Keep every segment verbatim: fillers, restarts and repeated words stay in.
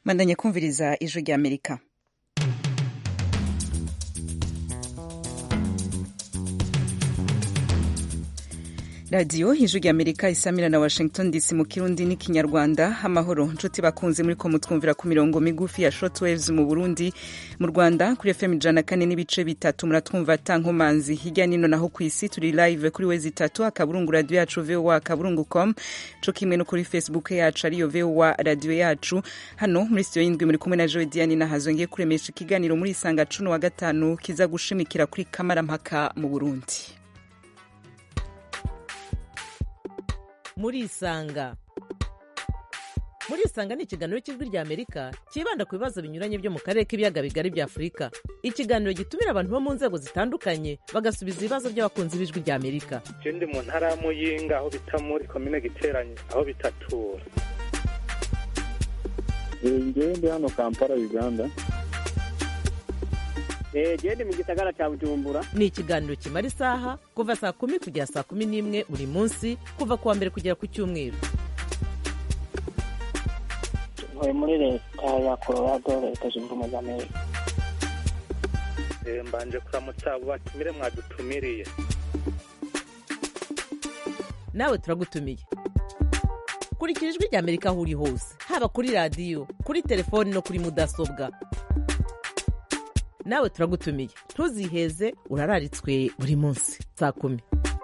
Mandanya kumviriza ijwi rya Amerika. Radio ijwi rya Amerika isamira na Washington D C mu Kirundi n'ikinyarwanda. Amahoro nshuti bakunze muri ko mutwumvira ku mirongo migufi ya shortwaves mu Burundi, mu Rwanda kuri F M ijana na kane n'ibice bitatu muratwumva tankomanzi. Hirya nino naho ku isi turi live kuri wezi itatu akaburungu radio yacu V O A akaburungu com, co kimwe no kuri Facebook yacu ariyo V O A radio yacu. Hano muri studio y'indwi muri kumwe na Joy Diane na hazongiye kuremesha ikiganiro muri isanga cuno wa gatanu kiza gushimikira kuri kamarampaka mu Burundi. Muri isanga muri isanga ni ikiganiro cy'ijwi rya Amerika kibanda ku bibazo binyuranye byo mu karere k'ibiyaga bigari bya Afurika. Ikiganiro gitumira abantu bo mu nzego zitandukanye bagasubiza ibibazo by'abakunzi b'ijwi rya Amerika. Je ndi mu ntara ya Muyinga aho bita muri commune Giteranye aho bitatura. Ngewe ndi hano Kampala Uganda. Eh gende mu gisagara cya Bujumbura. Ni ikiganiro kimara isaha kuva saa kumi kugera saa kumi n'imwe buri munsi kuva kuwa mbere kugera ku cyumweru. Ntuye muri leta ya Colorado, leta zunze ubumwe za Amerika. Eh mbanje kuramutsa abo batumire mwadutumiriye. Nawe turagutumiye. Kurikira ijwi rya Amerika aho uri hose, haba kuri radio, kuri telefone no kuri mudasobwa. Nawe turagutumiye ntuziheze urararitswe buri munsi saa kumi.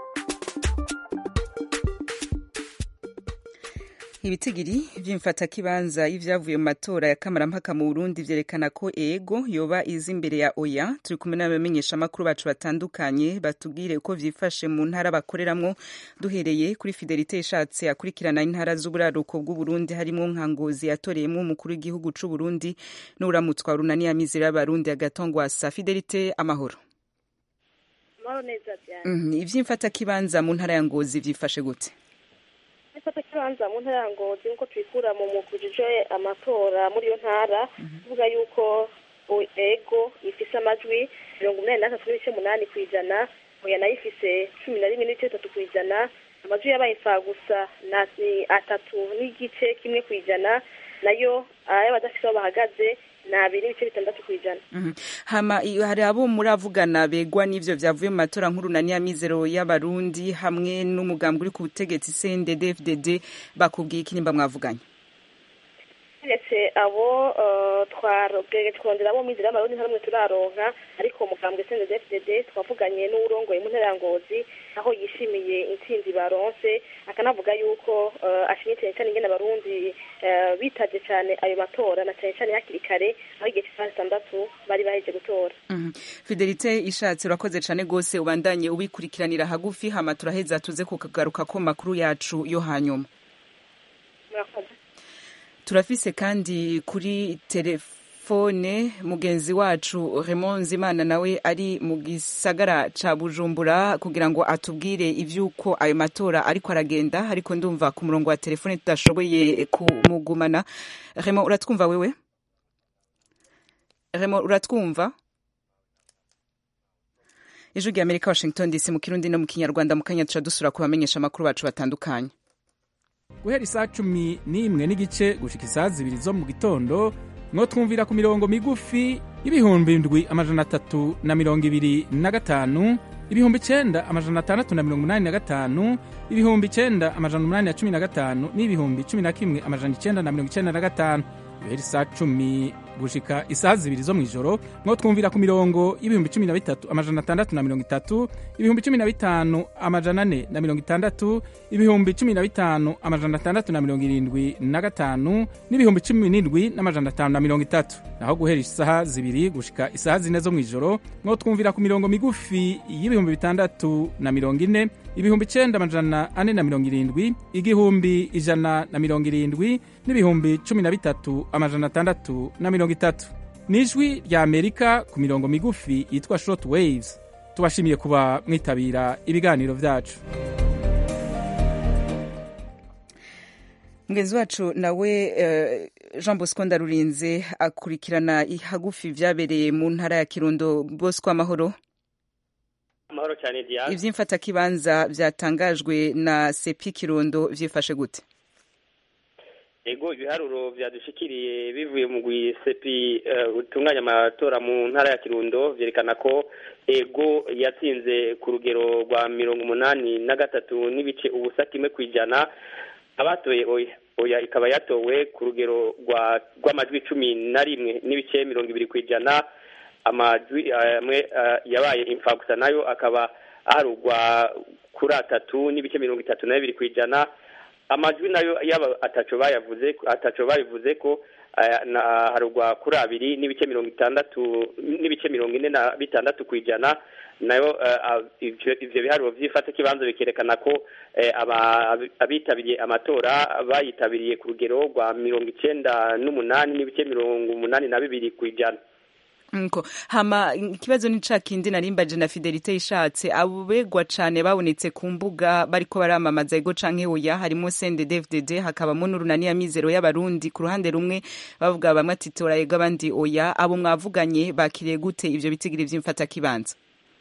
Ibitigiri vy'imfata kibanza y'ivyavuye mu matora ya kamarampaka mu Burundi vyerekana ko ego yoba izi imbere ya oya. Turi kumwe n'abamenyesha makuru bacu batandukanye batubwire uko vyifashe mu ntara bakoreramwo, duhereye kuri Fidelite ishatse akurikirana intara z'uburaruko bw'u Burundi harimo nka Ngozi yatoreyemo umukuru w'igihugu c'u Burundi n'uramutswa runani ya mizero y'abarundi agatongwasa. Fidelite, amahoro. Amahoro neza cyane. Mhm, ivy'imfata kibanza mu ntara ya Ngozi vyifashe gute? Ifata kibanza mu ntara ya Ngozi nko twikura mu mukujije amatora muri yo ntara tuvuga mm -hmm. yuko ego ifise amajwi mirongo inani na gatatu n'ibice umunani kw'ijana, oya nayo ifise cumi na rimwe n'ibice bitatu kw'ijana, amajwi yabaye imfagusa na atatu n'igice kimwe kw'ijana, nayo ay'abadafise aho bahagaze na abiri n'ibice bitandatu kw'ijana. Mm -hmm. Hama hari abo muravugana begwa n'ivyo vyavuye mu matora nkuru na mizero y'abarundi hamwe n'umugambwe uri ku butegetsi C N D D F D D bakubwiye iki nimba mwavuganye? Ese abo uh, twarogeye twondera abo mizero y'abarundi nta rumwe turaronka, ariko umugambwe C N D D F D D twavuganye n'urongoye mu ntara ya Ngozi aho yishimiye intsinzi baronse, akanavuga yuko uh, ashimye cyane ingene abarundi uh, bitaje cyane ayo matora na cyane cyane hakiri kare aho igihe cy'isaha zitandatu bari baheje gutora. Mm -hmm. Fidelite ishatse urakoze cyane gose, ubandanye ubikurikiranira hagufi hama turaheza tuze kukagaruka ko makuru yacu yo hanyuma. Murakoze. Turafise kandi kuri telefone mugenzi wacu Raymond Nzimana nawe ari mu gisagara ca Bujumbura kugira ngo atubwire ivyuko ayo matora ariko aragenda, ariko ndumva ku murongo wa telefone tudashoboye kumugumana. Raymond, uratwumva wewe? Raymond, uratwumva? Ijwi rya Amerika, Washington D C mu Kirundi no mu Kinyarwanda. Mu kanya tuca dusura kubamenyesha amakuru bacu batandukanye. Guhera isaa cumi n'imwe n'igice gushika isaa zibiri zo mu gitondo mwo twumvira ku mirongo migufi y'ibihumbi indwi amajana atatu na mirongo ibiri na gatanu, ibihumbi icenda amajana atandatu na mirongo umunani na gatanu, ibihumbi icenda amajana umunani na cumi na gatanu n'ibihumbi cumi na kimwe amajana icenda na mirongo icenda na gatanu. Guhera isaa cumi gushika isaa zibiri zo mw'ijoro mwo twumvira ku mirongo y'ibihumbi cumi na bitatu amajana atandatu na mirongo itatu, ibihumbi cumi na bitanu amajana ane na mirongo itandatu, ibihumbi cumi na bitanu amajana atandatu na mirongo irindwi na gatanu n'ibihumbi cumi n'indwi n'amajana atanu na mirongo itatu. Naho guhera isaha zibiri gushika isaha zine zo mw'ijoro mwo twumvira ku mirongo migufi y'ibihumbi bitandatu na mirongo ine, ibihumbi icenda amajana ane na mirongo irindwi, igihumbi ijana na mirongo irindwi n'ibihumbi cumi na bitatu amajana atandatu na mirongo itatu. Nijwi rya Amerika ku mirongo migufi yitwa short waves. Tubashimiye kuba mwitabira ibiganiro vyacu. Mgenzi wacu nawe uh, Jean Bosco Ndarurinze akurikirana ihagufi vyabereye mu ntara ya Kirundo. Bosco, amahoro? Amahoro cyane Diane. Ivy'imfata kibanza vyatangajwe na Sepi Kirundo vyifashe gute? ego ibiharuro vyadushikiriye bivuye mu gwisepi utunganya amatora mu ntara ya Kirundo vyerekana ko ego yatsinze ku rugero rwa mirongo umunani na gatatu n'ibice ubusa kimwe kwijana. Abatoye oya oya ikaba yatowe ku rugero rwa rw'amajwi cumi na rimwe n'ibice mirongo ibiri kwijana. Amajwi amwe yabaye imfagusa nayo akaba aharugwa kuri atatu n'ibice mirongo itatu na bibiri kwijana. Amajwi nayo yaba ataco bayavuze ataco bayivuze ko harugwa kuri abiri n'ibice mirongo itandatu n'ibice mirongo ine na bitandatu kwijana. Nayo ivyo biharuro vyifata kibanzo bikerekana ko abitabiriye amatora bayitabiriye ku rugero rwa mirongo icenda n'umunani n'ibice mirongo umunani na bibiri kwijana. Nko hama ikibazo ni ca kindi narimbaje na Fidelite ishatse abubegwa cane babonetse ku mbuga bariko baramamaza ego canke oya harimo C N D D F D D hakabamo n'urunani ya mizero y'abarundi ku ruhande rumwe bavuga bamwe ati tora ego abandi oya abo mwavuganye bakiriye gute ivyo bitigiri vy'imfata kibanza?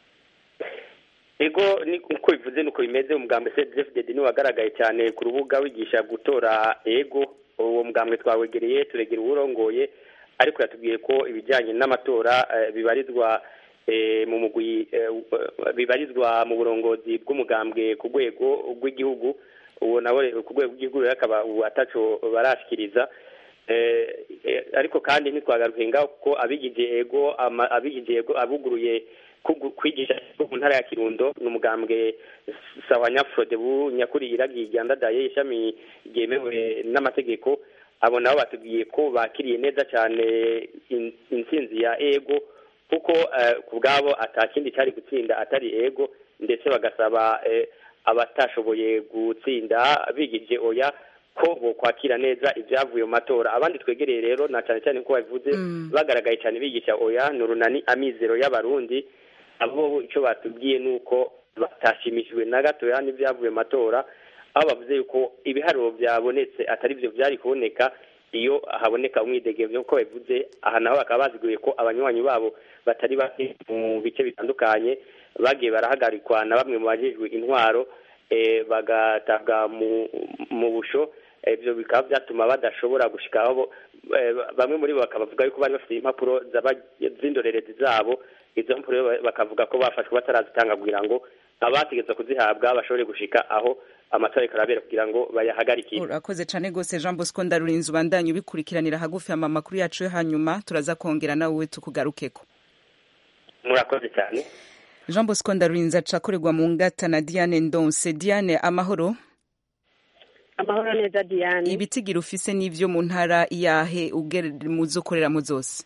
Ego ni uko bivuze nuko bimeze umugambwe C N D D F D D ni wagaragaye cyane ku rubuga wigisha gutora ego uwo mugambwe twawegereye turegera uburongoye ariko yatubwiye ko ibijyanye n'amatora bibarizwa mu mugwi bibarizwa mu burongozi bw'umugambwe ku rwego rw'igihugu uwo nawe ku rwego rw'igihugu akaba ataco barashikiriza ariko kandi ntitwagarukenga ko abigije ego abigije ego abuguruye kwigisha mu ntara ya Kirundo n'umugambwe Sawanya Frodebu nyakuri iragiye ryandadaye ishami ryemewe n'amategeko. Abo nabo batubwiye ko bakiriye neza cyane intsinzi ya ego kuko ku bwabo atakindi cyari gutsinda atari ego ndetse bagasaba abatashoboye gutsinda bigije oya ko bo kwakira neza ibyavuye mu matora. Abandi twegereye rero na cyane cyane ko bavuze bagaragaye cyane bigisha oya n'urunani amizero y'abarundi. Abo icyo batubwiye nuko batashimishijwe na gato yani ibyavuye mu matora, aho bavuze yuko ibiharuro byabonetse atari byo byari kuboneka iyo haboneka umwidegembyo nk'uko bavuze. Aha naho bakaba baziguye ko abanywanyi babo batari bake mu bice bitandukanye bagiye barahagarikwa na bamwe mu bajejwe intwaro bagatabwa mu busho. Ibyo bikaba byatuma badashobora gushika aho bamwe muri bo bakavuga yuko bari bafite impapuro z'indorerezi zabo. Izo mpapuro bakavuga ko bafashwe batarazitanga kugira ngo abategetswe kuzihabwa bashobore gushika aho amatora karabera kugira ngo bayahagarikire. Urakoze cyane gose Jean Bosco Ndarurinze ubandanye ubikurikiranira hagufi ama makuru yacu hanyuma turaza kongera nawe tukugarukeko. Murakoze cyane. Jean Bosco Ndarurinze acakorerwa mu ngata na Diane Ndonse. Diane amahoro. Amahoro neza Diane. Ibitigira ufise n'ivyo mu ntara yahe ugere muzokorera mu zose?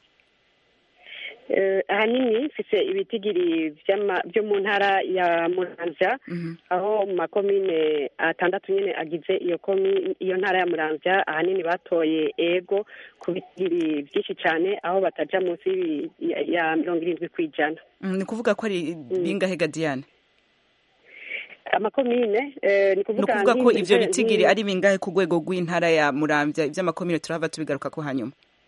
Ahanini mfise ibitigiri byo mu ntara ya Muramvya aho mu makomine atandatu nyene agize iyo komi iyo ntara ya Muramvya ahanini batoye ego ku bitigiri byinshi cyane aho bataja munsi ya mirongo irindwi kwijana. Ni kuvuga ko ari bingahe Diane? Amakomine ni kuvuga ko ivyo bitigiri ari bingahe ku rwego rw'intara ya Muramvya ivy'amakomine turava tubigaruka ko hanyuma?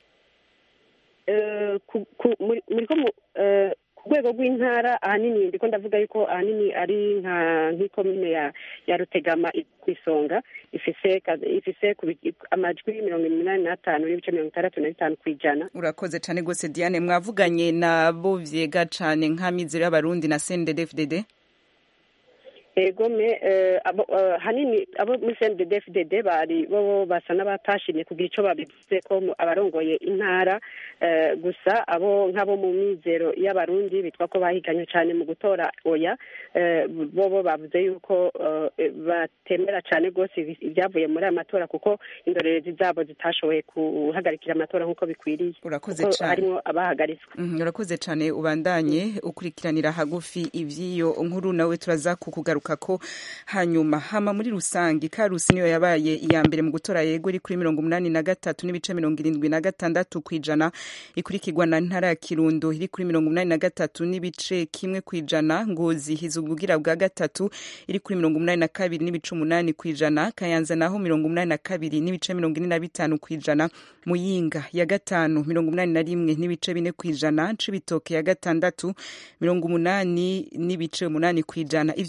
muri ko ku rwego rw'intara ahanini ndiko ndavuga yuko ahanini ari nka nk'ikomine ya ya Rutegama ku isonga ifise ifise amajwi mirongo inani n'atanu n'ibice mirongo itandatu na bitanu kwijana. Urakoze cyane gose Diane. Mwavuganye nabo vyega cane nk'amizero y'abarundi na C N D D F D D? Ego me abo hanini abo muri C N D D F D D bari bo basa n'abatashimye kugira ico babivuze ko abarongoye intara gusa abo nk'abo mu mizero y'abarundi bitwa ko bahiganye cyane mu gutora oya bo bo bavuze yuko batemera cyane gose ibyavuye muri amatora kuko indorerezi zabo zitashoboye kuhagarikira amatora nk'uko bikwiriye. Urakoze cyane. Harimo abahagaritswe. Urakoze cyane ubandanye ukurikiranira hagufi ivyiyo nkuru nawe turaza kukugaruka ko hanyuma. Hama muri rusangi Karusi niyo yabaye iya mbere mu gutora yego iri kuri mirongo umunani na gatatu n'ibice mirongo irindwi na gatandatu kwijana, ikurikirwa na ntara ya Kirundo iri kuri mirongo umunani na gatatu n'ibice kimwe kwijana, Ngozi hizugugira bwa gatatu iri kuri mirongo umunani na kabiri n'ibice umunani kwijana, Kayanza naho mirongo umunani na kabiri n'ibice mirongo ine na bitanu kwijana, Muyinga ya gatanu mirongo umunani na rimwe n'ibice bine kwijana, Cibitoke ya gatandatu mirongo umunani n'ibice umunani kwijana. Ivyo si kuvuga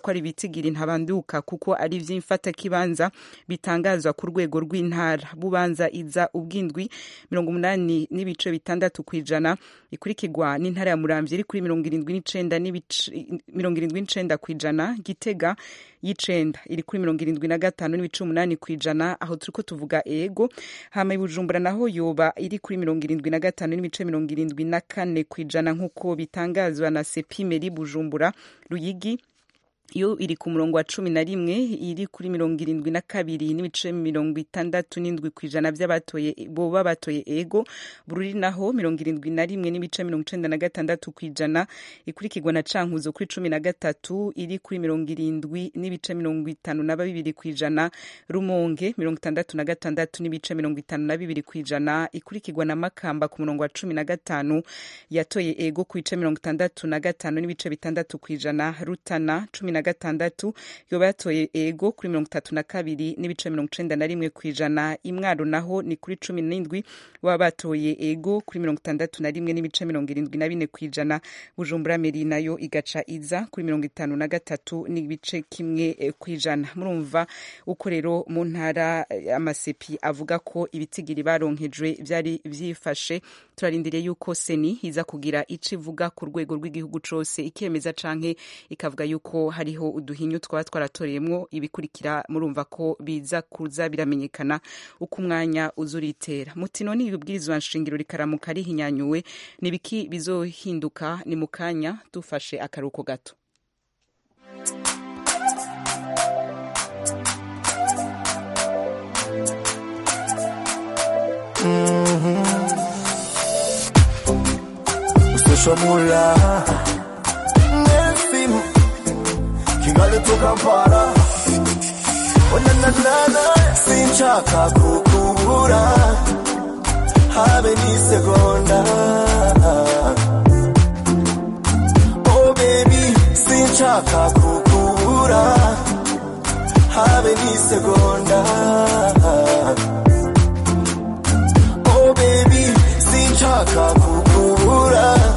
ko ari ibitigiri ntabanduka kuko ari vy'imfata kibanza bitangazwa ku rwego rw'intara. Bubanza iza ubwindwi mirongo umunani n'ibice bitandatu kwijana, ikurikirwa n'intara ya Muramvya iri kuri mirongo irindwi n'icenda n'ibice mirongo irindwi n'icenda kwijana, Gitega y'icenda iri kuri mirongo irindwi na gatanu n'ibice umunani kwijana, aho turiko tuvuga ego. Hama Bujumbura naho yoba iri kuri mirongo irindwi na gatanu n'ibice mirongo irindwi na kane kwijana nk'uko bitangazwa na Sepimeri Bujumbura. Ruyigi yo iri ku murongo wa cumi na rimwe iri kuri mirongo irindwi na kabiri n'ibice mirongo itandatu n'indwi kwijana by'abatoye boba batoye ego. Bururi naho mirongo irindwi na rimwe n'ibice mirongo icenda na gatandatu kwijana, ikurikirwa na Cankuzo kuri cumi na gatatu iri kuri mirongo irindwi n'ibice mirongo itanu na bibiri kwijana, Rumonge mirongo itandatu na gatandatu n'ibice mirongo itanu na bibiri kwijana, ikurikirwa na Makamba ku murongo wa cumi na gatanu yatoye ego ku bice mirongo itandatu na gatanu n'ibice bitandatu kwijana, Rutana cumi na gatandatu yoba yatoye ego kuri mirongo itatu na kabiri n'ibice mirongo icenda na rimwe kwijana, Imwaro naho ni kuri cumi n'indwi baba batoye ego kuri mirongo itandatu na rimwe n'ibice mirongo irindwi na bine kwijana, Bujumbura Meri nayo igaca iza kuri mirongo itanu na gatatu n'ibice kimwe kwijana. Murumva uko rero mu ntara amasepi avuga ko ibitigiri baronkejwe vyari vyifashe. Turarindiriye yuko seni iza kugira ico ivuga ku rwego rw'igihugu cose ikemeza canke ikavuga yuko hariho uduhinyu twaba twaratoreyemwo. Ibikurikira murumva ko biza kuza biramenyekana uko umwanya uzuritera. Mutino ni ibwirizwa nshingiro rikaramuka rihinyanyuwe, nibiki bizohinduka? Ni mukanya dufashe akaruko gato. Shomula Nelfim Kigali to Kampala Onanana Sinchaka kukubura Habe ni seconda Oh baby Sinchaka kukubura Habe ni seconda Oh baby Sinchaka kukubura.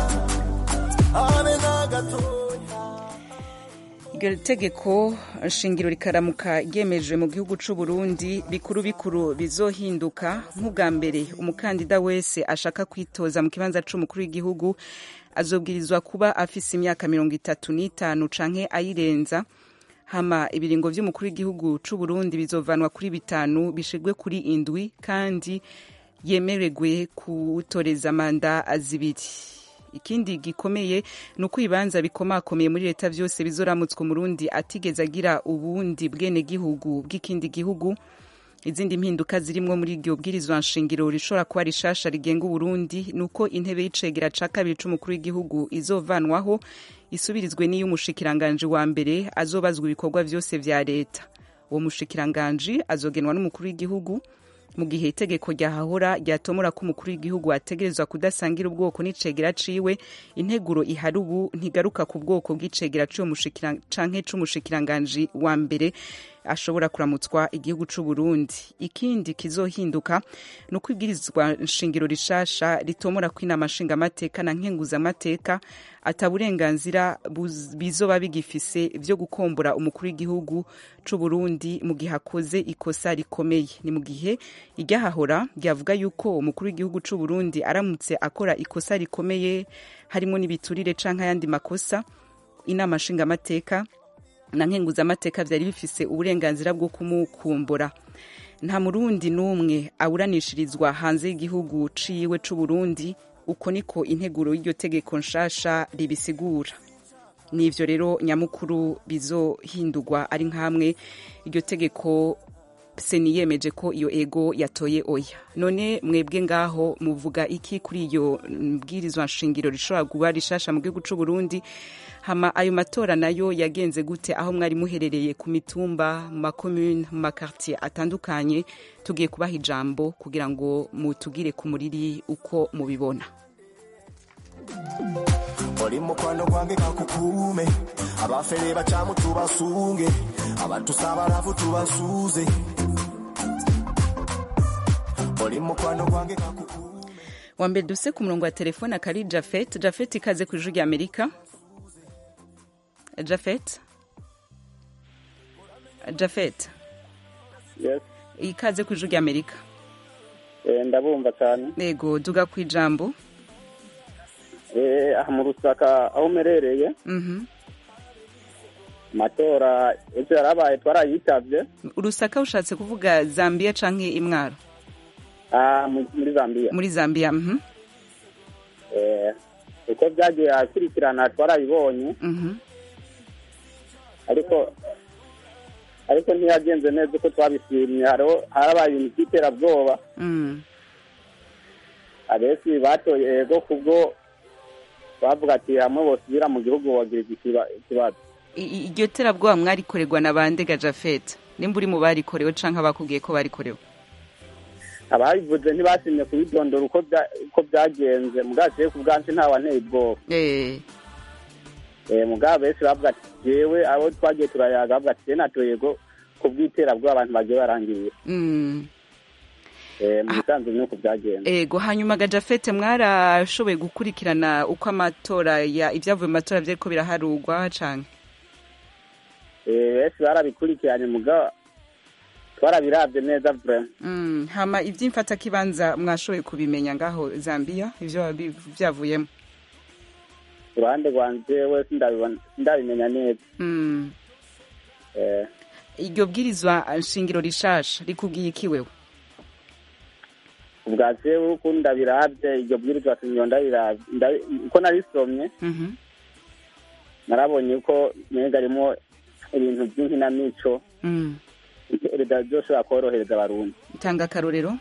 Iryo tegeko nshingiro rikaramuka ryemejwe mu gihugu c'u Burundi, bikuru bikuru bizohinduka. Nk'ubwa mbere umukandida wese ashaka kwitoza mu kibanza c'umukuru w'igihugu azobwirizwa kuba afise imyaka mirongo itatu n'itanu canke ayirenza. Hama ibiringo vy'umukuru w'igihugu c'u Burundi bizovanwa kuri bitanu bishigwe kuri indwi, kandi yemererwe kutoreza manda azibiri. Ikindi gikomeye nuko ibanza bikomakomeye muri leta vyose bizoramutswa Umurundi atigeze agira ubundi bwene gihugu bw'ikindi gihugu. Izindi mpinduka zirimwo muri iryo bwirizwa nshingiro rishobora kuba rishasha rigenga Uburundi nuko intebe y'icegera ca kabiri c'umukuru w'igihugu izovanwaho, isubirizwe n'iyo umushikiranganje wa mbere azobazwa ibikorwa vyose vya leta. Uwo mushikiranganje azogenwa n'umukuru w'igihugu, mu gihe itegeko ryahahora ryatomora ko umukuru w'igihugu ategerezwa kudasangira ubwoko n'icegera ciwe. Integuro ihari ubu ntigaruka ku bwoko bw'icegera c'uwo mushikiranganje canke c'umushikiranganje wa mbere ashobora kuramutswa igihugu c'u Burundi. Ikindi kizohinduka nuko ibwirizwa nshingiro rishasha ritomora ko inama nshingamateka na nkenguzamateka ataburenganzira bizoba bigifise vyo gukombora umukuru w'igihugu c'u Burundi mu gihe akoze ikosa rikomeye. Ni mu gihe iryahahora ryavuga yuko umukuru w'igihugu c'u Burundi aramutse akora ikosa rikomeye harimo n'ibiturire canke ayandi makosa, inama nshingamateka na nkenguzamateka vyari bifise uburenganzira bwo kumukumbura. Nta Murundi n'umwe aburanishirizwa hanze y'igihugu ciwe c'u Burundi. Uko niko integuro y'iryo tegeko nshasha ribisigura. Nivyo rero nyamukuru bizohindurwa ari nkamwe iryo tegeko seni yemeje ko iyo ego yatoye oya. None mwebwe ngaho muvuga iki kuri iyo bwirizwa nshingiro rishobora kuba rishasha mu gihugu c'u Burundi? Hama ayo matora nayo yagenze gute aho mwari muherereye ku mitumba, mu makomune, mu makartier atandukanye? Tugiye kubaha ijambo kugira ngo mutugire ku muriri uko mubibona. Oli mukwano gwange kakukume abafere bacamu tubasunge abantu sabarafu tubasuze. Oli mukwano gwange kakukume. Wambere duse ku murongo wa telefone akari Jafet. Jafet ikaze ku Ijwi ry'Amerika. Jafet Jafet yes ikaze ku ijwi ry'Amerika. eh ndabumva cyane yego duga ku ijambo. eh aha mu Rusaka aho merereye mhm matora ejo yarabaye twarayitavye. Rusaka ushatse kuvuga Zambia canke Imwaro? ah muri Zambia muri Zambia mhm eh uko byagiye akurikirana twarabibonye mhm ariko ariko ntiyagenze neza uko twabishimye. haro harabaye ibintu by'iterabwoba mhm abesi batoye yego kubwo bavuga ati hamwe bosubira mu gihugu wagira ikibazo. iryo terabwoba mwarikorerwa na bande ga Jafet? Nimba uri mu barikorewe canke abakubwiye ko barikorewe? ababivuze ntibasimye kubidondora uko uko byagenze mugaje ku bwanze nta wanteye ubwoba. eh eh mugabe bese bavuga ati jewe abo twagiye turayaga bavuga ati natoyego kubwiterabwo abantu bagiye barangiye. mm eh musanze nuko byagenze. ego hanyuma ga Jafet mwarashoboye gukurikirana uko amatora ya ibyavuye mu matora byariko biraharugwa canke? eh bese barabikurikiranye muga twarabiravye neza vraiment. mm hama ivyimfata kibanza mwashoboye kubimenya ngaho Zambia ivyo byavuyemo? Urande rwanje we sindabibona ndabimenya neza. mm eh iryo bwirizwa nshingiro rishasha rikubwiye iki wewe? ubwaje uko ndabiravye iryo bwirizwa sinyonda biravye uko narisomye mhm narabonye ko nega arimo ibintu by'inkinamico mm reda byose akorohereza abarundi. tanga karorero.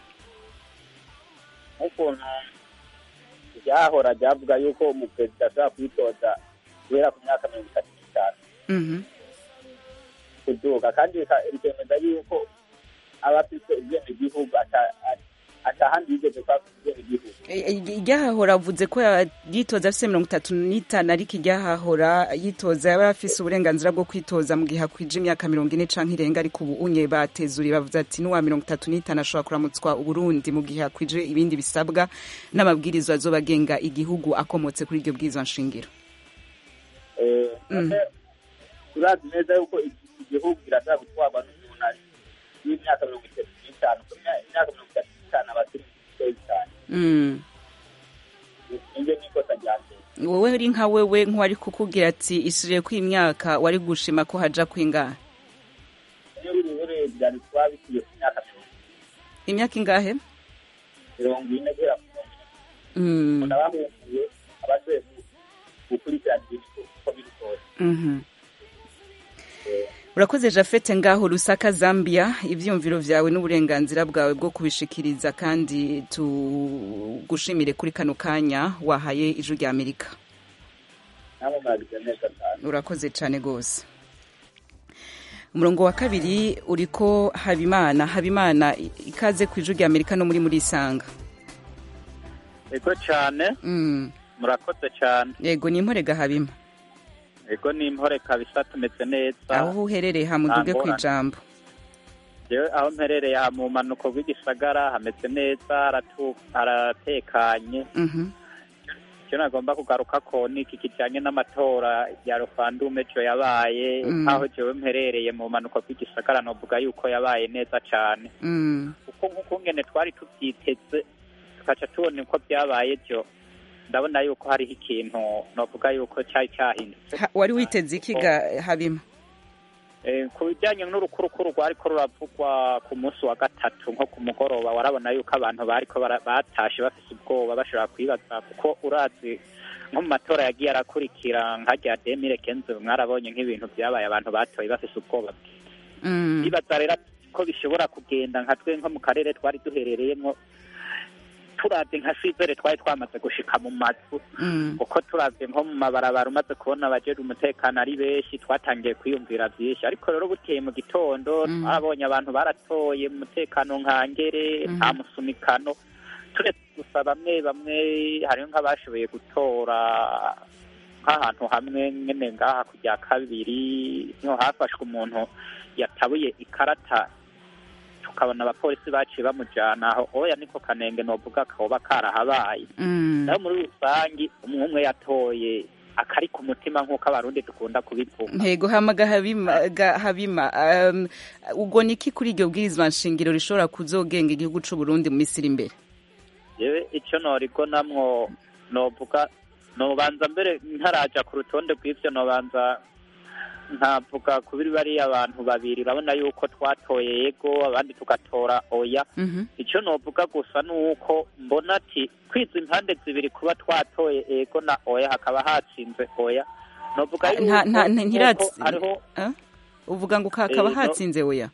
ukuntu byahora byavuga yuko umuperezida ashobora kwitoza guhera ku myaka mirongo itatu n'itanu mhm kuduga kandi bikemeza yuko aba afite ubwenegihugu atahandi yigeze kwa ubwenegihugu. iryahahora avuze ko yitoza afite mirongo itatu n'itanu ariko iryahahora yitoza yaba afise uburenganzira bwo kwitoza mu gihe hakwije imyaka mirongo ine canke irenga, ariko ubu unye batezuri bavuze ati n'uwa mirongo itatu n'itanu ashobora kuramutswa Uburundi mu gihe hakwije ibindi bisabwa n'amabwirizwa azobagenga igihugu akomotse kuri iryo bwirizwa nshingiro. eh turazi neza yuko igihugu kirashaka gutwarwa n'umuntu ari y'imyaka mirongo itatu n'itanu imyaka mirongo itatu n'itanu abakiri cyane. mm inge nikosa ryanje wowe uri nka wewe nk'uwari kukubwira ati isire ku imyaka wari gushima ko haja kwingahe? iyo biri byari twabitiye ku myaka imyaka ingahe? mirongo ine guhera ku mirongo ine. mm nabamwuye abaje gukurikirana ibintu uko biri kose. mhm urakoze Jafet ngaho Rusaka Zambia, ivyumviro vyawe n'uburenganzira bwawe bwo kubishikiriza kandi tugushimire kuri kano kanya wahaye ijwi rya Amerika. nabo mwagize neza cyane. urakoze cyane gose. umurongo wa kabiri uriko Habimana. Habimana ikaze ku ijwi rya Amerika no muri muri Isanga. ego cyane mm murakoze cyane. yego ni imporega Habima. ego ni impore kabisa tumeze neza. aho uherereye hamuduge ku ijambo. jewe aho mperereye ha mu manuko w'igisagara hameze neza haratekanye. mhm icyo nagomba kugaruka ko ni iki kijyanye n'amatora ya referendum ejo yabaye aho jewe mperereye mu manuko w'igisagara novuga yuko yabaye neza cyane. mm kuko nk'uko ngene twari tubyiteze tukaca tubona uko byabaye byo ndabona yuko hariho ikintu novuga yuko cyari cyahindutse. wari witeze iki ga Habima? eh ku bijyanye n'urukurukuru rwariko ruravugwa ku munsi wa gatatu nko ku mugoroba warabona yuko abantu bariko batashe bafise ubwoba bashobora kwibaza kuko urazi nko mu matora yagiye arakurikira nkajya demire kenzo mwarabonye nk'ibintu byabaye abantu batoye bafise ubwoba. mm bibaza rero ko bishobora kugenda nka twe nko mu karere twari duherereyemo turavye nka sizere twari twamaze gushika mu mazu kuko turavye nko mu mabarabara umaze kubona abajeje umutekano ari benshi twatangiye kwiyumvira vyinshi, ariko rero buteye mu gitondo twabonye abantu baratoye mu mutekano nkangere nta musumikano turetse gusa bamwe bamwe hariho nk'abashoboye gutora nk'ahantu hamwe nyene ngaha kujya kabiri niho hafashwe umuntu yatabuye ikarata tukabona abapolisi baciye bamujana aho oya niko kanenge novuga kahoba karahabaye. naho muri rusangi umwe umwe yatoye akari ku mutima nk'uko abarundi dukunda kubivuga. Ntego hamaga habima ga habima um, ubwo niki kuri iryo bwirizwa nshingiro rishobora kuzogenga igihugu c'u Burundi mu misiri imbere? Yewe ico noriko namwo novuga nobanza mbere ntaraja ku rutonde rw'ivyo nobanza ntavuga kubiri bari abantu babiri urabona yuko twatoye yego abandi tugatora oya. Mhm. Ico novuga gusa nuko mbona ati kwiza impande zibiri kuba twatoye yego na oya hakaba hatsinze oya. Novuga yuko nta nta ntiratsi hariho uvuga ngo kakaba hatsinze oya.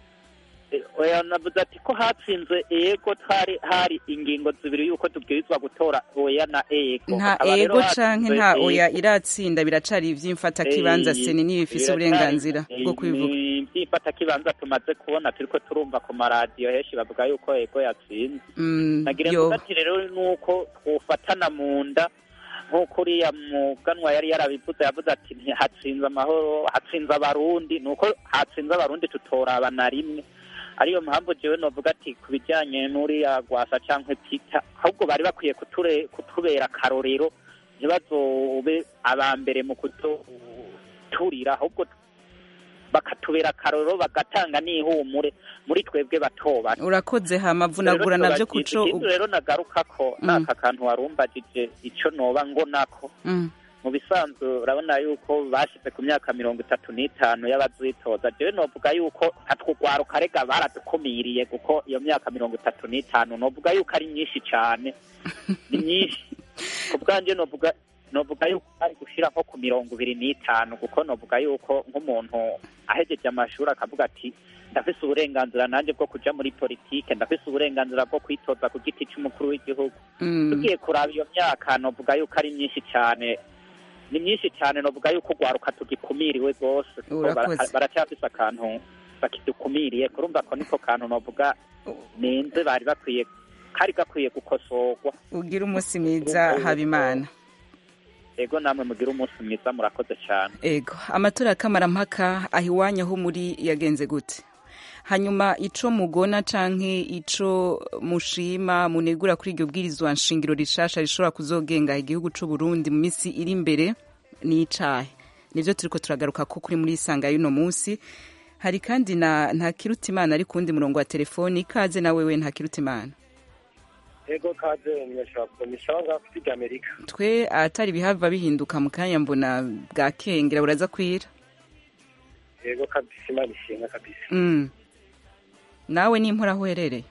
Oya navuze ati ko hatsinze yego twari hari ingingo zibiri yuko tubwirizwa gutora oya na yego. Nta yego canke nta oya iratsinda biracari ivy'imfata kibanza seni ni bifise uburenganzira bwo kwivuga. Ivy'imfata kibanza tumaze kubona turiko turumva ku maradiyo henshi bavuga yuko yego yatsinze. Nagira ngo ati rero nuko twofatana mu nda nk'uko uriya muganwa yari yarabivuze yavuze ati hatsinze amahoro hatsinze abarundi nuko hatsinze abarundi tutora abana rimwe. Ariyo mpamvu jewe novuga ati kubijyanye n'uriya Gwasa canke Peter ahubwo bari bakwiye kuture kutubera karorero ntibazobe abambere mu kuturira ahubwo bakatubera karorero bagatanga n'ihumure muri twebwe batoba. Urakoze hamavunagura navyo kuco rero nagaruka ko naka kantu warumbagije ico noba ngo nako mm. mu bisanzwe urabona yuko bashize ku myaka mirongo itatu n'itanu y'abazitoza jewe novuga yuko ntatwugwaruka rega baradukumiriye kuko iyo myaka mirongo itatu n'itanu novuga yuko ari myinshi cane ni myinshi kubwanje novuga novuga yuko ari gushira nko ku mirongo ibiri n'itanu kuko novuga yuko nk'umuntu ahejeje amashuri akavuga ati ndafise uburenganzira nanje bwo kuja muri politike ndafise uburenganzira bwo kwitoza ku giti c'umukuru w'igihugu tugiye mm. kuraba iyo myaka novuga yuko ari myinshi cane ni myinshi cyane novuga yuko gwaruka tugikumiriwe gose baracyafise akantu bakidukumiriye kurumva ko niko kantu novuga nenze bari bakwiye kari gakwiye gukosorwa. Ugira umunsi mwiza Habimana. Ego namwe mugira umunsi mwiza murakoze cyane. Ego amatora kamarampaka ahiwanya ho muri yagenze gute? Hanyuma ico mugona canke ico mushima munegura kuri iryo bwirizwa nshingiro rishasha rishobora kuzogenga igihugu c'u Burundi mu misi iri imbere ni icahe? Nivyo turiko turagaruka ko kuri muri isanga y'uno munsi. Hari kandi na nta Kirutimana ari kundi murongo wa telefoni kaze na wewe nta Kirutimana. Ego kaze umyashaka mishanga kuri Amerika. Twe atari bihava bihinduka mu kanya mbona bwa kengera buraza kwira. Ego kabisa imana ishinga kabisa. Mm. Nawe ni impora hoherereye?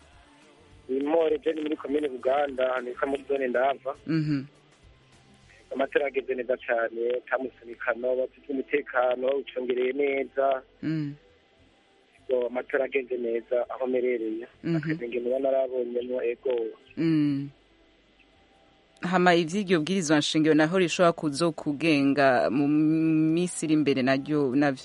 Impore je ni muri commune Buganda ni ka muri zone ndava. Mhm. Amatara ageze neza cyane tamusunikano bafite umutekano ucongereye neza. Mhm. So amatara ageze neza aho merereye. Akenge mu narabonye no ego. Mhm. Hama ivyigyo bwirizwa nshingiro naho rishobora kuzokugenga mu misiri imbere naryo navyo.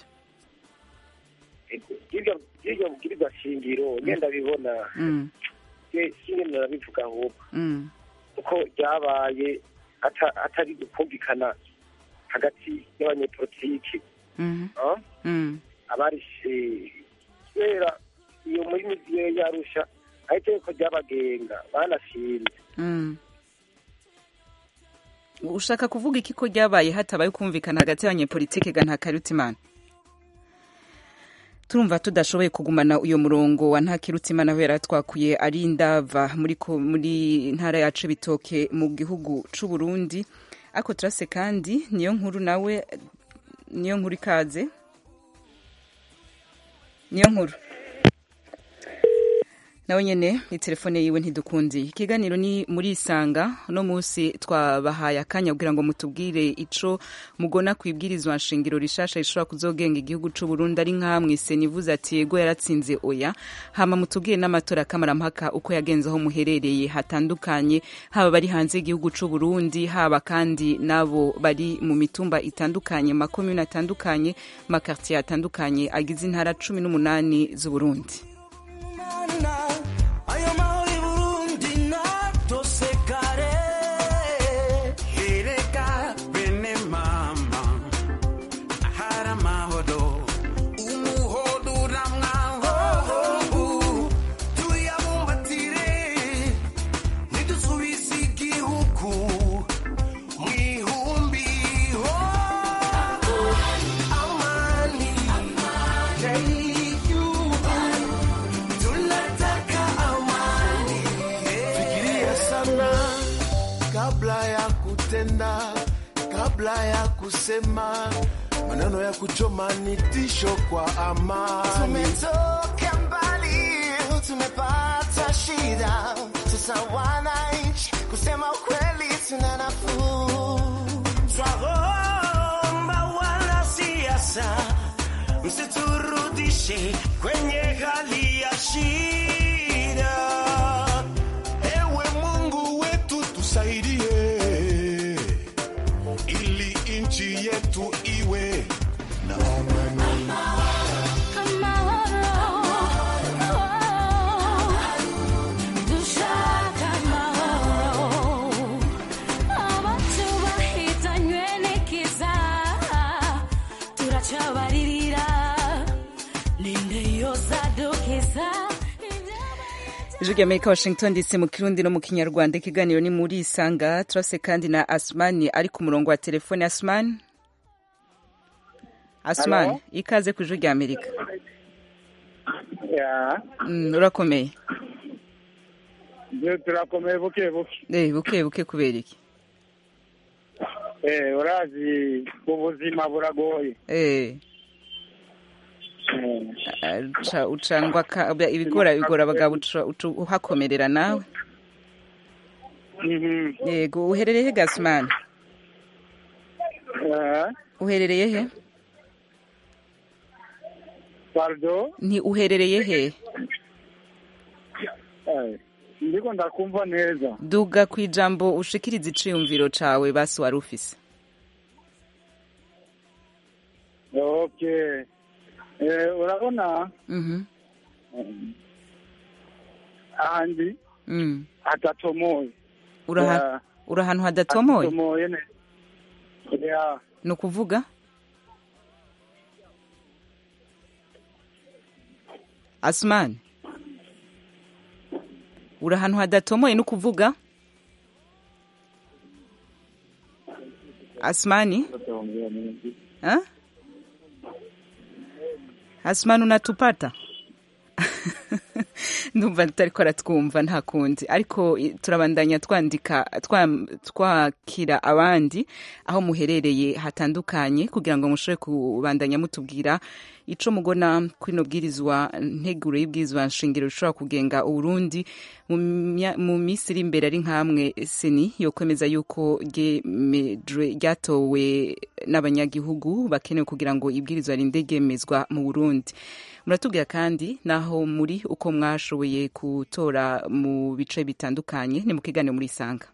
Ego iyo bwirizwa shingiro ngenda bibona je singe narabivuga ahubwo uko ryabaye atari gukumvikana hagati y'abanyepolitiki abari kera iyo muri miziyo yarusha ariko ko ryabagenga banashinze. Ushaka kuvuga iki ko ryabaye hatabaye kumvikana hagati y'abanyepolitiki ga nta Karutimana? Turumva tudashoboye kugumana uyo murongo wa nta Kirutimana wera twakuye ari ndava muri ko, muri ntara ya Cibitoke mu gihugu c'u Burundi. Ako turase kandi niyo nkuru nawe niyo nkuru ikaze. Niyo nkuru. Nawe nyene ni telefone yiwe ntidukundi. Ikiganiro ni muri isanga no musi twabahaye akanya kugira ngo mutubwire ico mugona kwibwirizwa nshingiro rishasha rishobora kuzogenga igihugu c'u Burundi ari nkamwe se nivuze ati yego yaratsinze oya. Hama mutubwire n'amatora kamarampaka uko yagenze aho muherereye hatandukanye haba bari hanze igihugu c'u Burundi haba kandi nabo bari mu mitumba itandukanye makomune atandukanye makartier atandukanye agize intara cumi n'umunani z'u Burundi. Mwihumbi kutenda kabla ya kusema. Maneno ya kuchoma ni tisho kwa amani. Tumetoka mbali, tumepata shida, sasa wananchi kusema ukweli tuna nafuu. Twaomba wanasiasa msiturudishe kwenye hali ya shida. Ewe Mungu wetu tusaidie, ili nchi yetu iwe na amani. Ijwi ry'Amerika, Washington D C, mu Kirundi no mu Kinyarwanda. Ikiganiro ni muri Isanga. Turase kandi na Asmani ari ku murongo wa telefone. Asmani, Asmani, ikaze ku Ijwi ry'Amerika. Ya. Mm, urakomeye? Je turakomeye buke buke. Eh, buke buke kubera iki? Eh, urazi ubuzima buragoye. Eh. Uca ucangwa ibigora bigora abagabo uhakomerera nawe. Yego, uherereye he Gasman? Uherereye he? Pardon? Ni uherereye he? Ndiko ndakumva neza. Duga kwijambo ushikiriza iciyumviro cawe basi wari ufise. Okay. Eh, urabona? Mhm. Ahandi? Mm. Hatatomoye. Uraha urahantu hadatomoye? Hatatomoye ne. Ya. No kuvuga? Asman. Urahantu hadatomoye no kuvuga? Asmani? Ha? Asmani, unatupata? Ndumva tutariko aratwumva nta kundi, ariko turabandanya twandika twakira abandi aho muherereye hatandukanye kugira ngo mushobore kubandanya mutubwira ico mugona kwino bwirizwa nteguro y'ibwirizwa nshingiro rishobora kugenga Uburundi mu minsi iri imbere, ari nkamwe seni yo kwemeza yuko ryatowe n'abanyagihugu bakenewe kugira ngo ibwirizwa rindegemezwa mu Burundi. Muratubwira kandi naho muri uko mwashoboye gutora mu bice bitandukanye, ni mu kiganiro muri Isanga.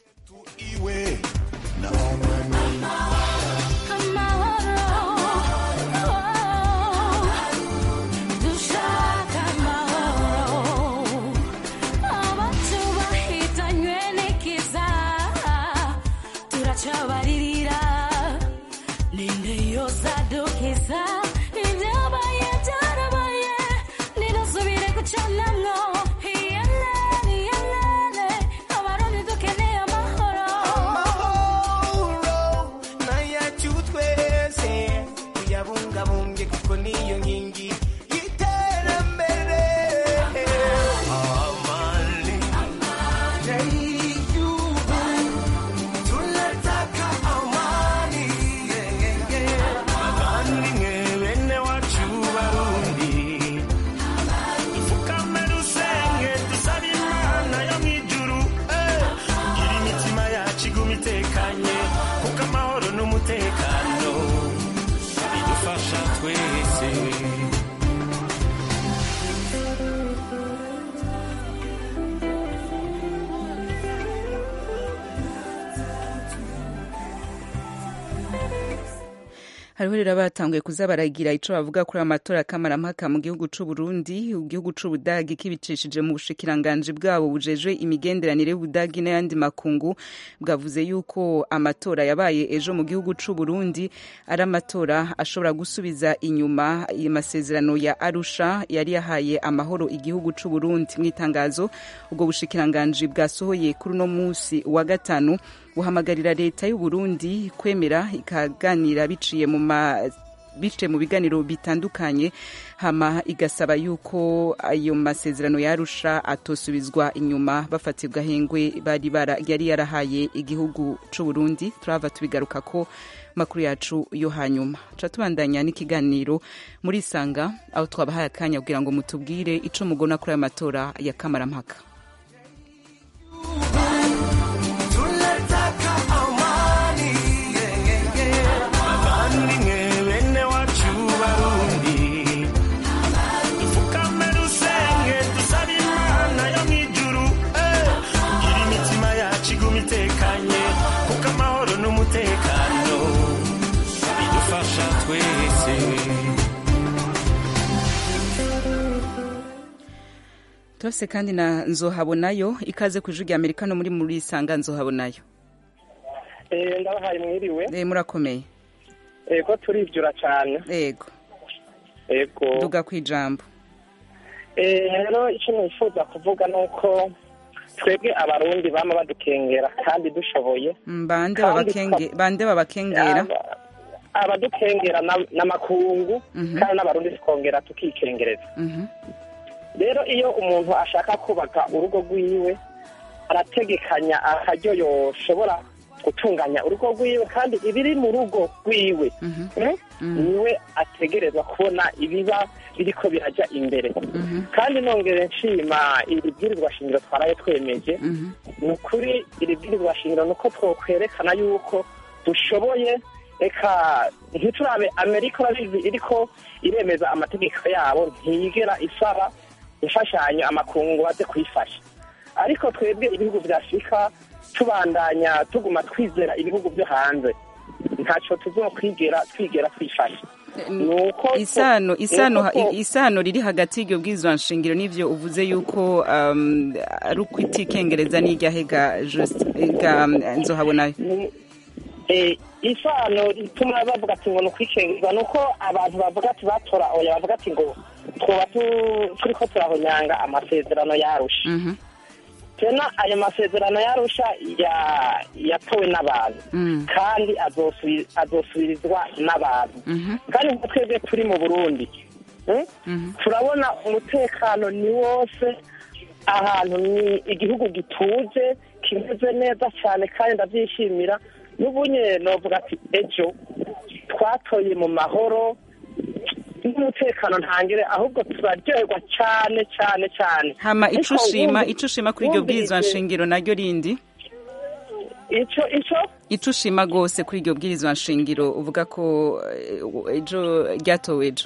hariho rero batanguye kuza baragira ico bavuga kuri amatora kamarampaka mu gihugu c'u Burundi. Igihugu c'u Budagi kibicishije mu bushikiranganje bwabo bujejwe imigenderanire y'Ubudagi n'ayandi makungu bwavuze yuko amatora yabaye ejo mu gihugu c'u Burundi ari amatora ashobora gusubiza inyuma amasezerano ya Arusha yari yahaye amahoro igihugu c'u Burundi. Mwitangazo ubwo bushikiranganje bwasohoye kuri no munsi wa gatanu buhamagarira leta y'u Burundi kwemera ikaganira biciye mu bice mu biganiro bitandukanye hama igasaba yuko ayo masezerano yarusha atosubizwa inyuma bafatirwa hengwe bari bara yari yarahaye igihugu c'u Burundi. turava tubigaruka ko makuru yacu yo hanyuma ca tubandanya n'ikiganiro muri Sanga aho twabahaye akanya kugira ngo mutubwire ico mugona kuri ayo matora ya kamarampaka. Tose kandi na Nzohabonayo ikaze ku ijwi rya Amerika no muri muri Sanga. Nzohabonayo eh ndabahaye mwiriwe eh murakomeye eh ko turivyura cyane yego yego duga kwijambo eh rero icyo nifuza kuvuga nuko twebwe abarundi bama badukengera kandi dushoboye bande babakenge bande babakengera abadukengera n'amakungu kandi n'abarundi tukongera tukikengereza rero iyo umuntu ashaka kubaka urugo rwiwe arategekanya akaryo yoshobora gutunganya urugo rwiwe kandi ibiri mu rugo rwiwe niwe ategerezwa kubona ibiba biriko birajya imbere kandi nongere nshima iri bwirizwa shingiro twaraye twemeje ni ukuri iri bwirizwa shingiro nuko twokwerekana yuko dushoboye eka ntiturabe Amerika urabizi iriko iremeza amategeko yabo ntiyigera isaba imfashanyo amakungu baze kuyifasha ariko twebwe ibihugu vya Afrika tubandanya tuguma twizera ibihugu byo hanze ntaco tuzokwigera twigera twifasha nuko isano isano isano riri hagati y'iryo bwizwa nshingiro n'ivyo uvuze yuko um, ari ukwitikengereza n'irya hega just ga Nzohabonayo eh isano ituma bavuga ati ngo nukwikengereza nuko abantu bavuga ati batora oya bavuga ati ngo twoba turiko turahonyanga amasezerano yarusha tena ayo masezerano yarusha yatowe n'abantu kandi azosubirizwa n'abantu kandi nko twebwe turi mu Burundi turabona umutekano ni wose ahantu ni igihugu gituje kimeze neza cyane kandi ndabyishimira n'ubunye novuga ati ejo twatoye mu mahoro n'umutekano ntangire ahubwo turaryoherwa cyane cyane cyane hama icushima icushima kuri iryo bwirizwa nshingiro naryo rindi ico ico icushima gose kuri iryo bwirizwa nshingiro uvuga ko ejo ryatowe ejo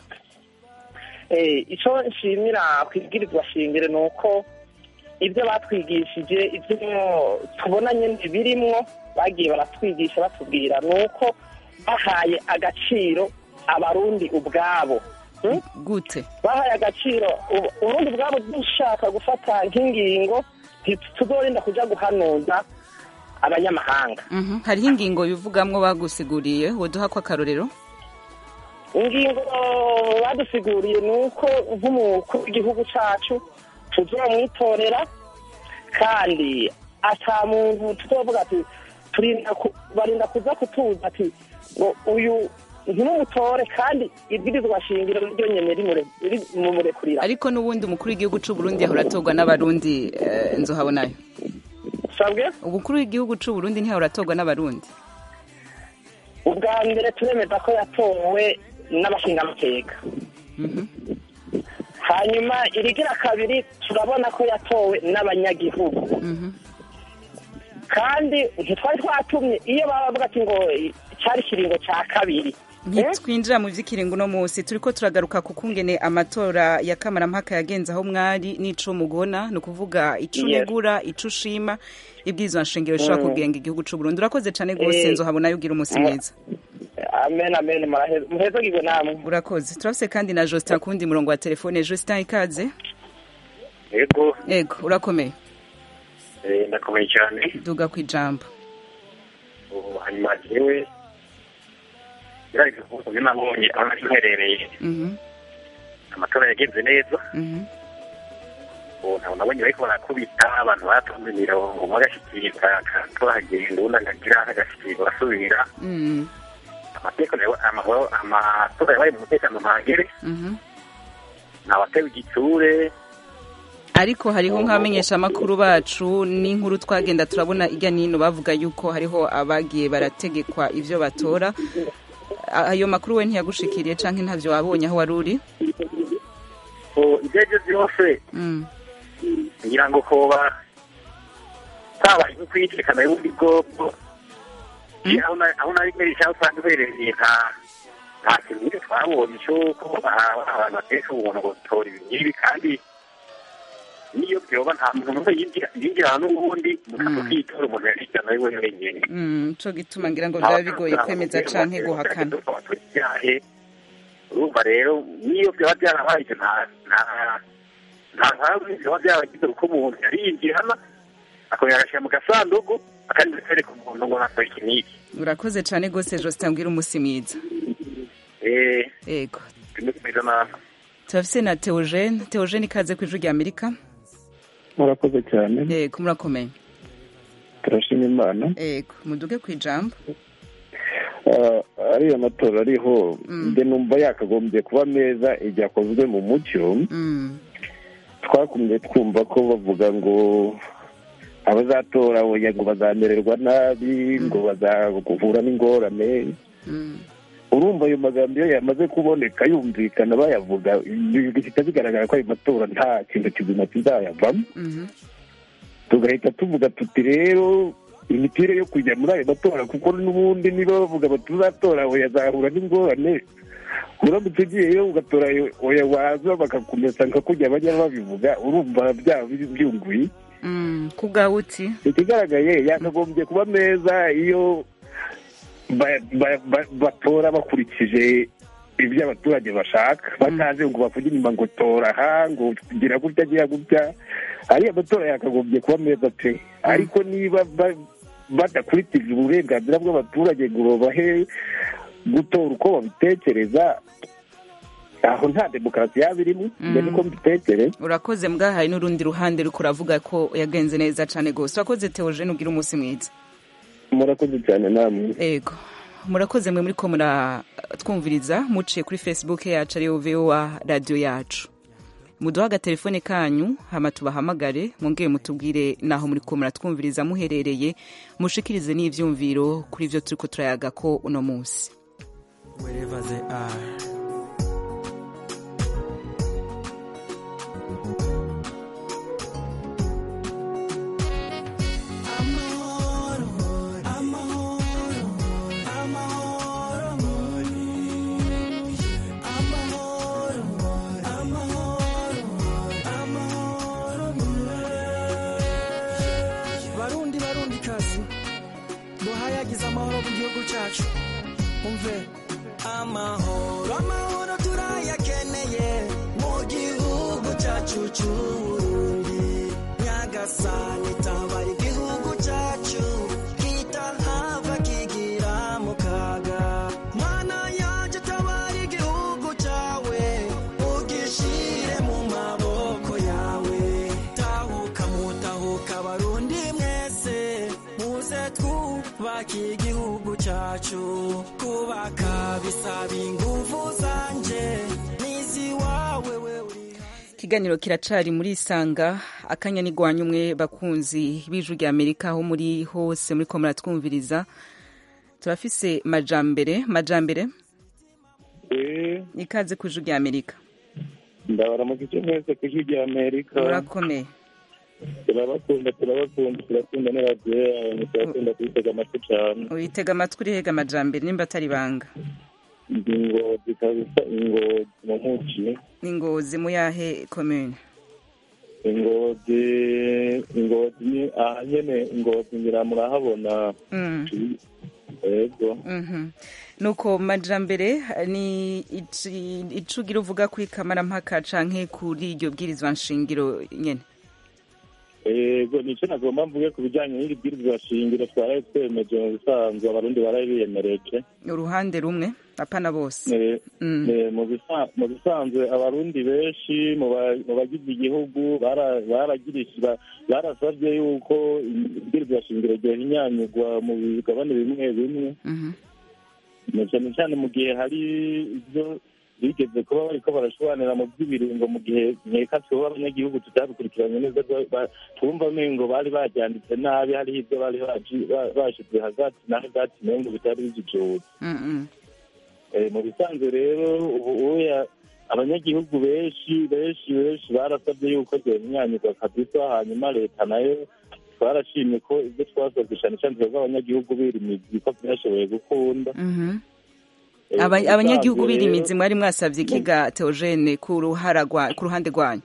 eh ico nshimira kwibwirizwa shingiro nuko ibyo batwigishije ibyo tubona nyine birimwo bagiye baratwigisha batubwira nuko bahaye agaciro abarundi ubwabo gute bahaye agaciro urundi ubwabo dushaka gufata nk'ingingo tuzorinda kuja guhanuza abanyamahanga hariho ingingo bivugamwo bagusiguriye woduha ko akarorero ingingo badusiguriye nuko nk'umukuru w'igihugu cacu tuzomwitorera kandi ata muntu tuzovuga ati turinda barinda kuza kutuza ati ngo uyu ntimumutore kandi ibwirizwa shingiro ryo nyene riri mu murekurira ariko n'ubundi umukuru w'igihugu c'u Burundi ahora atorwa n'abarundi Nzohabonayo sabwe umukuru w'igihugu c'u Burundi ntihora atorwa n'abarundi ubwa mbere turemeza ko yatowe n'abashingamateka hanyuma irigira kabiri turabona ko yatowe n'abanyagihugu kandi ntitwari twatumye iyo baba bavuga ati ngo cyari ikiringo cya kabiri ntitwinjira mu vy'ikiringo no munsi turiko turagaruka ku kungene amatora ya kamarampaka yagenze aho mwari n'ico mugona no kuvuga ico negura ico ushima ibwirizwa nshingiro bishobora kugenga igihugu c'u Burundi urakoze cane gose Nzohabonayo ugira umunsi mwiza amen amen muheza gigwe namwe urakoze turafise kandi na Justin kundi murongo wa telefone Justin ikaze yego yego urakomeye eh ndakomeye cyane duga kwijambo ubu hanyuma jewe yariko kuvuga nabonye abaherereye mhm amatora yagenze neza mhm ubu nabonye bariko barakubita abantu batonze imirongo bagashikira akatora hagenda ubundi akagira agashikira basubira mhm amategeko amahoro amatora yabaye mu mutekano ntangere ntawatewe igitsure ariko hariho nk'abamenyesha amakuru bacu n'inkuru twagenda turabona ijya n'ino bavuga yuko hariho abagiye barategekwa ivyo batora. Ayo makuru we ntiyagushikiriye canke ntavyo wabonye aho wari uri? Ibyo aribyo byose ngira ngo hoba habaye kwiyerekana y'ubundi bwoko aho nari mbere cyangwa usanga uherereye nta nta kintu twabonye cy'uko abantu batesha ubuntu ngo gutora ibi ngibi kandi niyo byoba nta muntu n'umwe yinjira n'ubundi mu kwitora umuntu yarijyana ari we wenyine co gituma ngira ngo byaba bigoye kwemeza canke guhakana. Urumva rero niyo byaba byarabaye ivyo nta nta nta mpamvu byaba byaragize uko umuntu yarinjirana akongera agashyira mu gasanduku akandi atereka umuntu ngo nakora iki n'iki. Urakoze cane gose Justin, mbwira umusi mwiza. Eh, ego tumeze nabi. Turafise na Theogene. Theogene, ikaze kw'ijwi rya Amerika. Murakoze cyane. Ego murakomeye. Turashima Imana. Ego muduge kwijambo. Ariyo matora ariho nde numva yakagombye kuba meza igihe akozwe mu mucyo. Twakumye twumva ko bavuga ngo abazatora oya ngo bazamererwa nabi ngo bazakuvura n'ingorane. Urumva ayo magambo iyo yamaze kuboneka yumvikana bayavuga bihita bigaragara ko ayo matora nta kintu kizima kizayavamo. Tugahita tuvuga tuti rero imipira yo kujya muri ayo matora kuko n'ubundi niba bavuga batuzatora oya azahura n'ingorane, uramutse ugiyeyo ugatora oya waza bakakumesa nka kujya bajya babivuga urumva byaba byunguye. Kugawuti ikigaragaye yakagombye kuba meza iyo batora bakurikije ibyo abaturage bashaka batazi ngo bavuge inyuma ngo tora aha ngo gira gutya gira gutya. Ariya amatora yakagombye kuba meza pe, ariko niba badakurikije uburenganzira bw'abaturage ngo babahe gutora uko babitekereza aho nta demokarasi yaba irimo. Mbere uko mbitekereza. Urakoze mbwa, hari n'urundi ruhande ruri kuravuga ko yagenze neza cyane gose. Urakoze Theogene, ugira umunsi mwiza. Murakoze cyane namwe. Ego murakoze mwe muri ko muratwumviriza muciye kuri Facebook yacu ariyo V O A radio yacu. Muduha agatelefone kanyu hama tubahamagare mwongeye mutubwire naho muri ko muratwumviriza muherereye, mushikirize n'ivyumviro kuri ivyo turiko turayaga ko uno munsi. Wherever they are. Umve amahoro amahoro turayakeneye mu gihugu cyacu cy'Uburundi, Nyagasani tabara igihugu cyacu kitahava kigira mu kaga. Mana yaje tabara igihugu cyawe ugishire mu maboko yawe. Tahuka mutahuka Barundi mwese muze twubake igihugu cyacu. Kubaka bisaba ingufu zanje nizi wawe we. Ikiganiro kiracari muri Isanga, akanya nigwanya umwe bakunzi b'ijwi rya Amerika aho muri hose muri ko muratwumviriza. Turafise Majambere. Majambere, eh ikaze ku ijwi rya Amerika. Ndabara mu gice mwese ku ijwi rya Amerika. Urakomeye. Turabakunda turabakunda turakunda na radio yawe, turakunda kwitega amatwi cyane. Uyitega amatwi uri hega Majambere nimba atari banga? Ingo zikabisa ingo mu muci. Ingozi mu yahe commune? Ingozi ingozi aha nyene ingozi ngira murahabona. Mm. Ego. Mhm. Nuko Majambere ni icugira uvuga kuri kamara mpaka canke kuri iryo bwirizwa nshingiro nyene? Ego nico nagomba mvuge ku bijyanye n'iri bwirizwa shingiro twaraye twemeje mu bisanzwe abarundi baraye biyemereje. Uruhande rumwe apana bose. Mu bisanzwe abarundi benshi mu bagize igihugu baragirishije barasabye yuko ibwirizwa shingiro ryohinyanyurwa mu bigabane bimwe bimwe. na cyane cyane mu gihe hari ibyo bigeze kuba bariko barashwanira mu by'ibiringo mu gihe nkeka tuba abanyagihugu tutabikurikiranye neza twumva mengo bari baryanditse nabi hariho ibyo bari bashize hagati na hagati mengo bitari bijijutse mu bisanzwe rero ubu uya abanyagihugu benshi benshi benshi barasabye yuko ryonyanyirwa kabisa hanyuma leta nayo twarashimye ko ibyo twasabye cyane cyane twebwe abanyagihugu birimizi ko byashoboye gukunda abanyagihugu birimizi mwari mwasabye ikiga Theogene ku ruhande rwanyu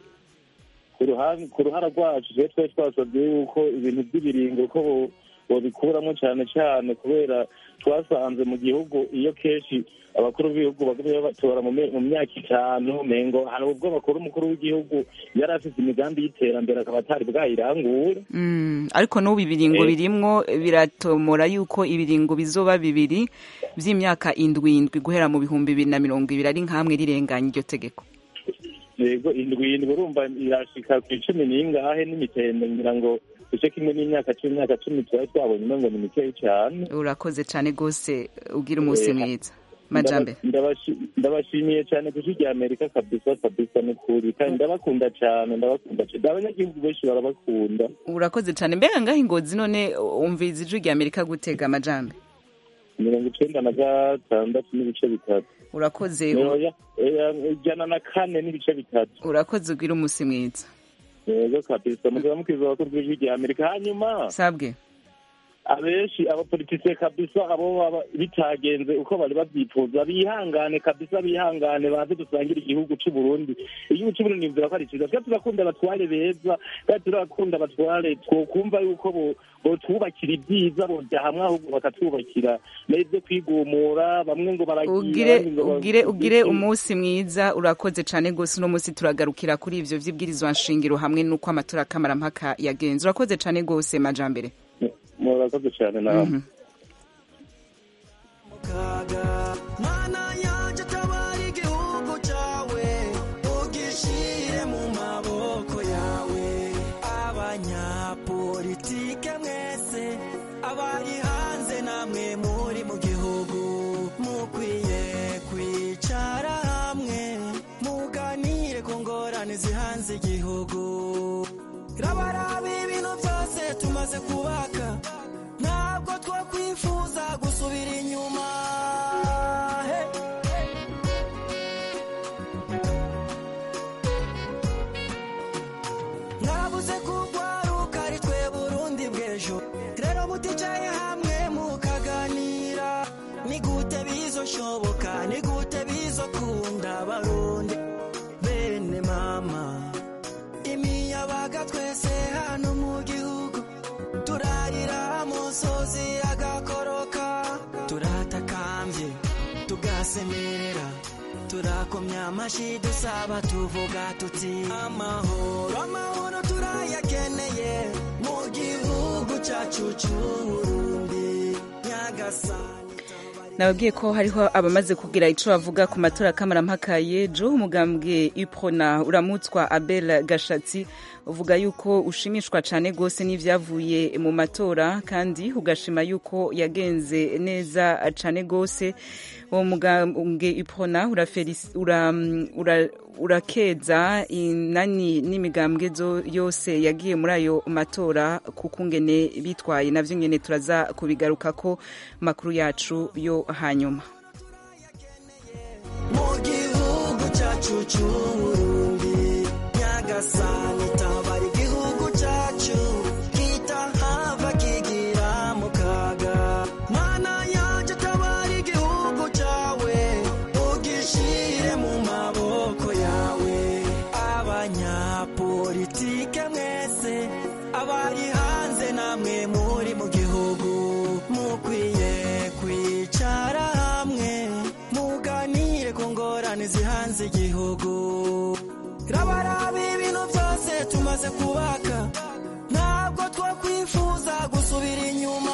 ku ruhara rwacu rero twari twasabye yuko ibintu by'ibiringo ko bobikuramo cyane cyane kubera twasanze mu gihugu iyo kenshi abakuru b'ibihugu bagumye batora mu myaka itanu mengo hari ubwo bakuru umukuru w'igihugu yari afite imigambi y'iterambere akaba atari bwayirangura ariko n'ubu ibiringo birimwo biratomora yuko ibiringo bizoba bibiri by'imyaka indwi indwi guhera mu bihumbi bibiri na mirongo ibiri ari nk'amwe rirenganya iryo tegeko yego indwi indwi urumva irashika ku icumi n'ingahe n'imitende ngira ngo igice kimwe n'imyaka cumi imyaka cumi twari twabonye umengo ni mikeyi cyane urakoze cyane rwose ugira umunsi mwiza majambe ndabashimiye cyane ku rya Amerika kabisa kabisa n'ukuri kandi ndabakunda cyane ndabakunda cyane abanyagihugu benshi barabakunda urakoze cyane mbega ngaho ingozi none umviza ijwi rya Amerika gutega amajambe mirongo icenda na gatandatu n'ibice bitatu urakoze ijana na kane n'ibice bitatu urakoze ugira umunsi mwiza yego kabisa mugaba mukiza abakuru b'ijwi rya Amerika hanyuma sabwe abenshi abapolitike kabisa abo bitagenze uko bari babyifuza bihangane kabisa bihangane baze dusangira igihugu cy'u Burundi igihugu cy'u Burundi nimvira ko ari cyiza twe turakunda abatware beza kandi turakunda abatware twokumva yuko bo twubakira ibyiza bojya hamwe ahubwo bakatwubakira neze kwigumura bamwe ngo baragiye ugire ugire umunsi mwiza urakoze cyane gose no munsi turagarukira kuri ivyo vyibwirizwa nshingiro hamwe nuko amatora kamara mpaka yagenze urakoze cyane gose majambere murakoze cyane nawe mana yaje tabara igihugu cyawe ugishire mu maboko yawe abanyapolitike mwese abari hanze namwe muri mu gihugu mukwiye kwicara hamwe muganire ku ngorane zihanze igihugu rabarabe ibintu byose tumaze kubaka ntabwo twakwifuza gusubira inyuma mwabuze kugwaruka ari twe Burundi bw'ejo rero muticaye hamwe mukaganira ni gute bizoshoboka ni gute bizokunda Barundi bene mama imiyabaga twese hano mu gihugu turarira musozi agakoroka turatakambye tugasemerera turakomya amashi dusaba tuvuga tuti amahoro amahoro turayakeneye mu gihugu cyacu c'Uburundi Nyagasani nababwiye ko hariho abamaze kugira ico bavuga ku matora kamarampaka y'ejo umugambwe Uprona uramutswa Abel Gashatsi uvuga yuko ushimishwa cane gose n'ivyavuye mu matora kandi ugashima yuko yagenze neza cane gose uwo mugambwe Uprona urakeza inani n'imigambwe yose yagiye muri ayo matora kuko ngene bitwaye navyo nyene turaza kubigaruka ko makuru yacu yo hanyuma mu gihugu cyacu c'Uburundi Nyagasani tabara igihugu cyacu kitahava kigira mu kaga mana yaje tabara igihugu cyawe ugishire mu maboko yawe abanyapolitike mwese abari hanze namwe muri mu gihugu mukwiye kwicara hamwe muganire ku ngorane zihanze igihugu rabarabe ibintu byose tumaze kubaka ntabwo twakwifuza gusubira inyuma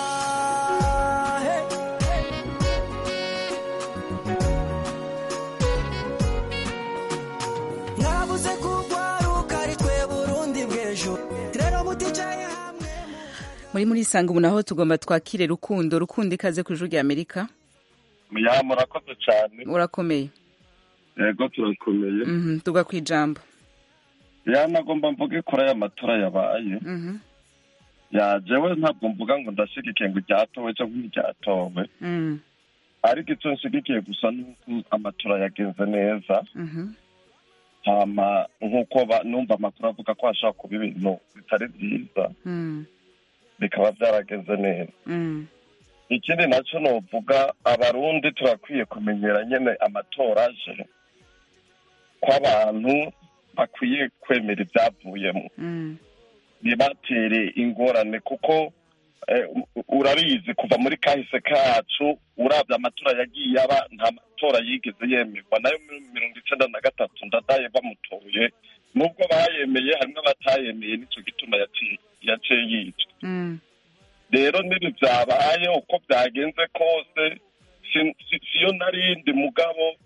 mwabuze kugwaruka ari twe Burundi bw'ejo rero muticaye muri muri isanga ubu naho tugomba twakire Rukundo Rukundo ikaze ku ijuru rya Amerika ya murakoze cyane. urakomeye Yego turakomeye. Mhm, tuga kwijambo. Ya nagomba mvuge kuri aya matora yabaye. Mhm. Ya jewe ntabwo mvuga ngo ndashigikiye ngo iryatowe cyangwa ntiryatowe. Mhm. Ariko icyo nshigikiye gusa nuko amatora yagenze neza. Mhm. Hama nkuko ba- numva amakuru avuga ko hashobora kuba ibintu bitari byiza Mhm. bikaba byaragenze neza. Mhm. Ikindi nacyo novuga abarundi turakwiye kumenyera nyene amatora aje ko abantu bakwiye kwemera ibyavuyemo Mhm. ntibatere ingorane kuko eh, u- urabizi kuva muri kahise kacu urabye amatora yagiye aba nta matora yigeze yemerwa nayo muri mirongo icenda na gatatu ndadaye bamutoye nubwo bayemeye harimo abatayemeye nicyo gituma yaciye yaciye yicwa Mhm. rero nibi byabaye uko byagenze kose si- si- siyo narindi mugabo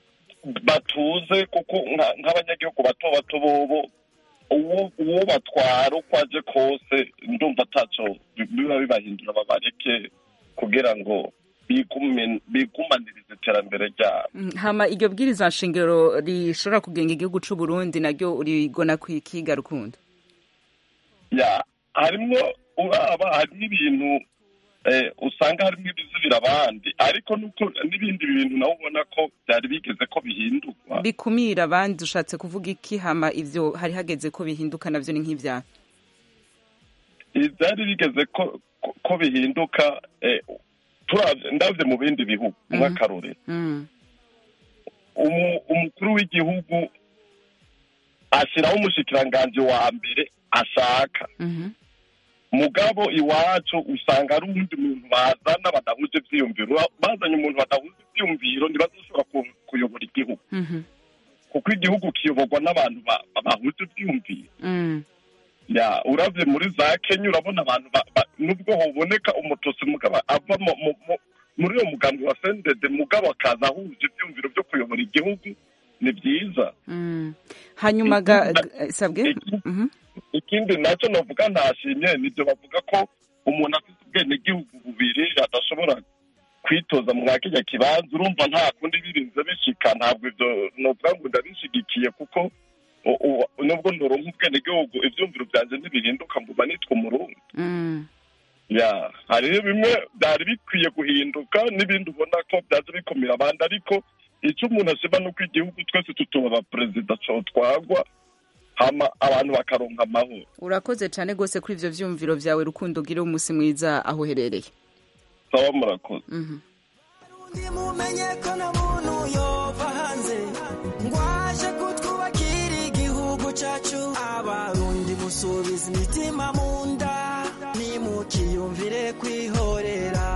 batuze kuko nka- nk'abanyagihugu bato bato bobo uwo uwo batwara uko aje kose ndumva ataco bi- biba bibahindura babareke kugira ngo bigume- bigumanirize iterambere ryabo. Mhm. Hama iryo bwirizwa nshingiro rishobora kugenga igihugu c'u Burundi naryo urigona kwikiga rukundo. ya harimwo uraba harimo ibintu eh, usanga harimo ibizibira abandi ariko nuko n'ibindi bintu nawe ubona ko byari bigeze ko bihindurwa Bikumira abandi ushatse kuvuga iki hama ivyo hari hageze ko bihinduka navyo ni nk'ivyaha. byari bigeze ko ko- ko bihinduka eh, turavye ndavye mu bindi bihugu nk'akarorero Mhm. umu- umukuru w'igihugu ashyiraho umushikiranganji wa mbere ashaka Mhm. mugabo iwacu usanga ari uwundi muntu bazana badahuje ivyiyumviro bazanye umuntu badahuje ivyiyumviro ntibazoshobora ku- kuyobora igihugu Mhm. kuko igihugu kiyoborwa n'abantu ba- bahuje ivyiyumviro Mhm. ya uravye muri za Kenya urabona abantu ba- ba- nubwo hoboneka umututsi mugabo ava mu- mu- mu- muri uwo mugambi wa C N D D mugabo akaza ahuje ivyiyumviro vyo kuyobora igihugu ni vyiza. Mhm. Hanyuma ga ga- sabwe. Mhm. Ikindi nacyo navuga ntashimye nibyo bavuga ko umuntu afite ubwenegihugu bubiri adashobora kwitoza mwa kijya kibanza urumva nta kundi birinze bishika ntabwo ibyo novuga ngo ndabishigikiye kuko u- u- nubwo ndoronka ubwenegihugu ivyumviro vyanje ntibihinduka mbuba nitwa umurundi. Mhm. ya hariho bimwe byari bikwiye guhinduka n'ibindi ubona ko byaje bikomera abandi ariko icyo umuntu ashima nuko igihugu twese tutoba perezida cotwagwa hama abantu bakaronka amahoro. Urakoze cyane gose kuri ivyo vyumviro vyawe rukundo gira umunsi mwiza aho uherereye. Sawa murakoze. Mhm. mumenye ko na muntu yova hanze ngo aje kutwubakira igihugu cyacu abarundi musubiza imitima mu nda nimukiyumvire kwihorera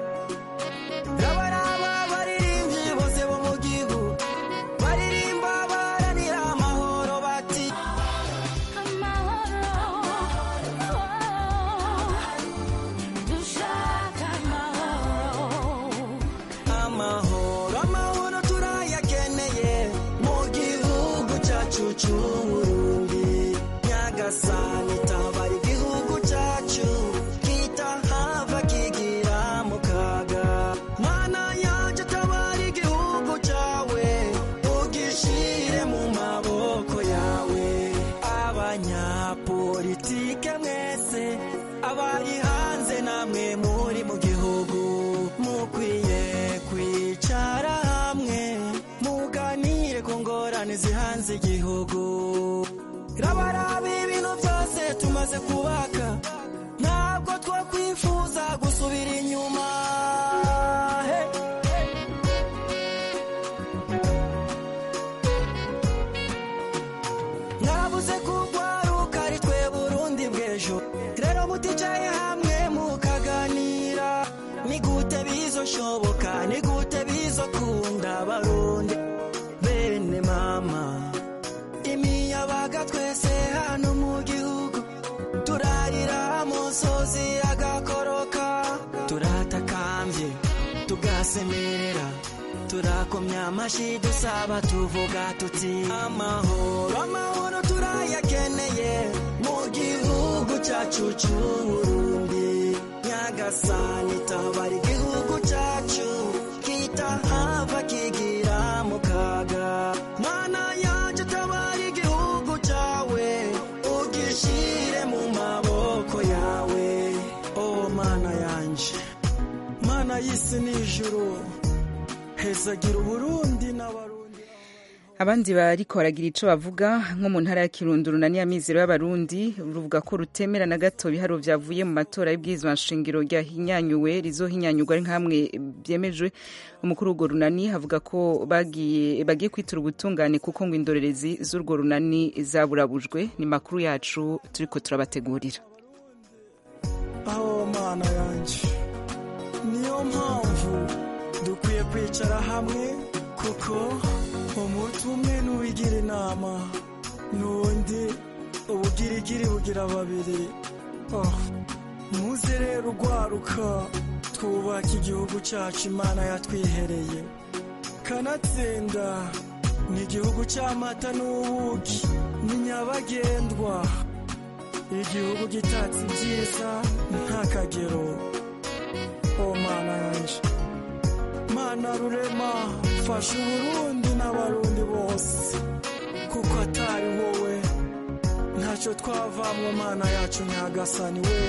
rabaraba baririmbyi bose bo mu gihugu baririmba baranira amahoro bati amahoro amahoro turayakeneye mu gihugu cyacu cy'uburundi nyagasani tabara igihugu cyacu kitahava kigira mu kaga mana yacu tabara igihugu cyawe ugishire mu maboko yawe abanyapolitike mwese abari hanze namwe muri mu gihugu mukwiye kwicara hamwe muganire ku ngorane zihanze igihugu rabaraba ibintu byose tumaze kubaka ntabwo twakwifuza gusubira inyuma Hey. mwabuze kugwaruka ari twe burundi bw'ejo rero muticaye hamwe mukaganira ni gute bizoshoboka ni gute bizokunda barundi bene mama imiyabaga twese hano mu gihugu turarira musozi agakoroka turatakambye tugasemerera turakomya amashi dusaba tuvuga tuti amahoro amahoro turayakeneye mu gihugu cyacu cy'uburundi nyagasani tabara igihugu cyacu kita y'isi n'ijuru hezagira uburundi n'abarundi. Abandi bariko baragira ico bavuga nko mu ntara ya Kirundo runani ya mizero y'abarundi ruvuga ko rutemera na gato biharo vyavuye mu matora y'ubwizwa nshingiro rya hinyanyuwe rizohinyanyurwa ari nkamwe byemejwe. Umukuru w'urwo runani havuga ko bagiye bagiye kwitura ubutungane kuko ngo indorerezi z'urwo runani zaburabujwe. Ni makuru yacu turiko turabategurira. Aho mana yanje niyo mpamvu dukwiye kwicara hamwe kuko umuti umwe n'uwigira inama n'undi ubugirigiri bugira babiri. Oh, muze rero urwaruka twubaka igihugu cyacu Imana yatwihereye kanatsinda ni igihugu cy'amata n'ubuki ni nyabagendwa igihugu gitatse ibyiza ntakagero. Oh mana yanje Mana rurema fasha uburundi n'abarundi bose kuko atari wowe ntacyo twavamwo mana yacu nyagasani we.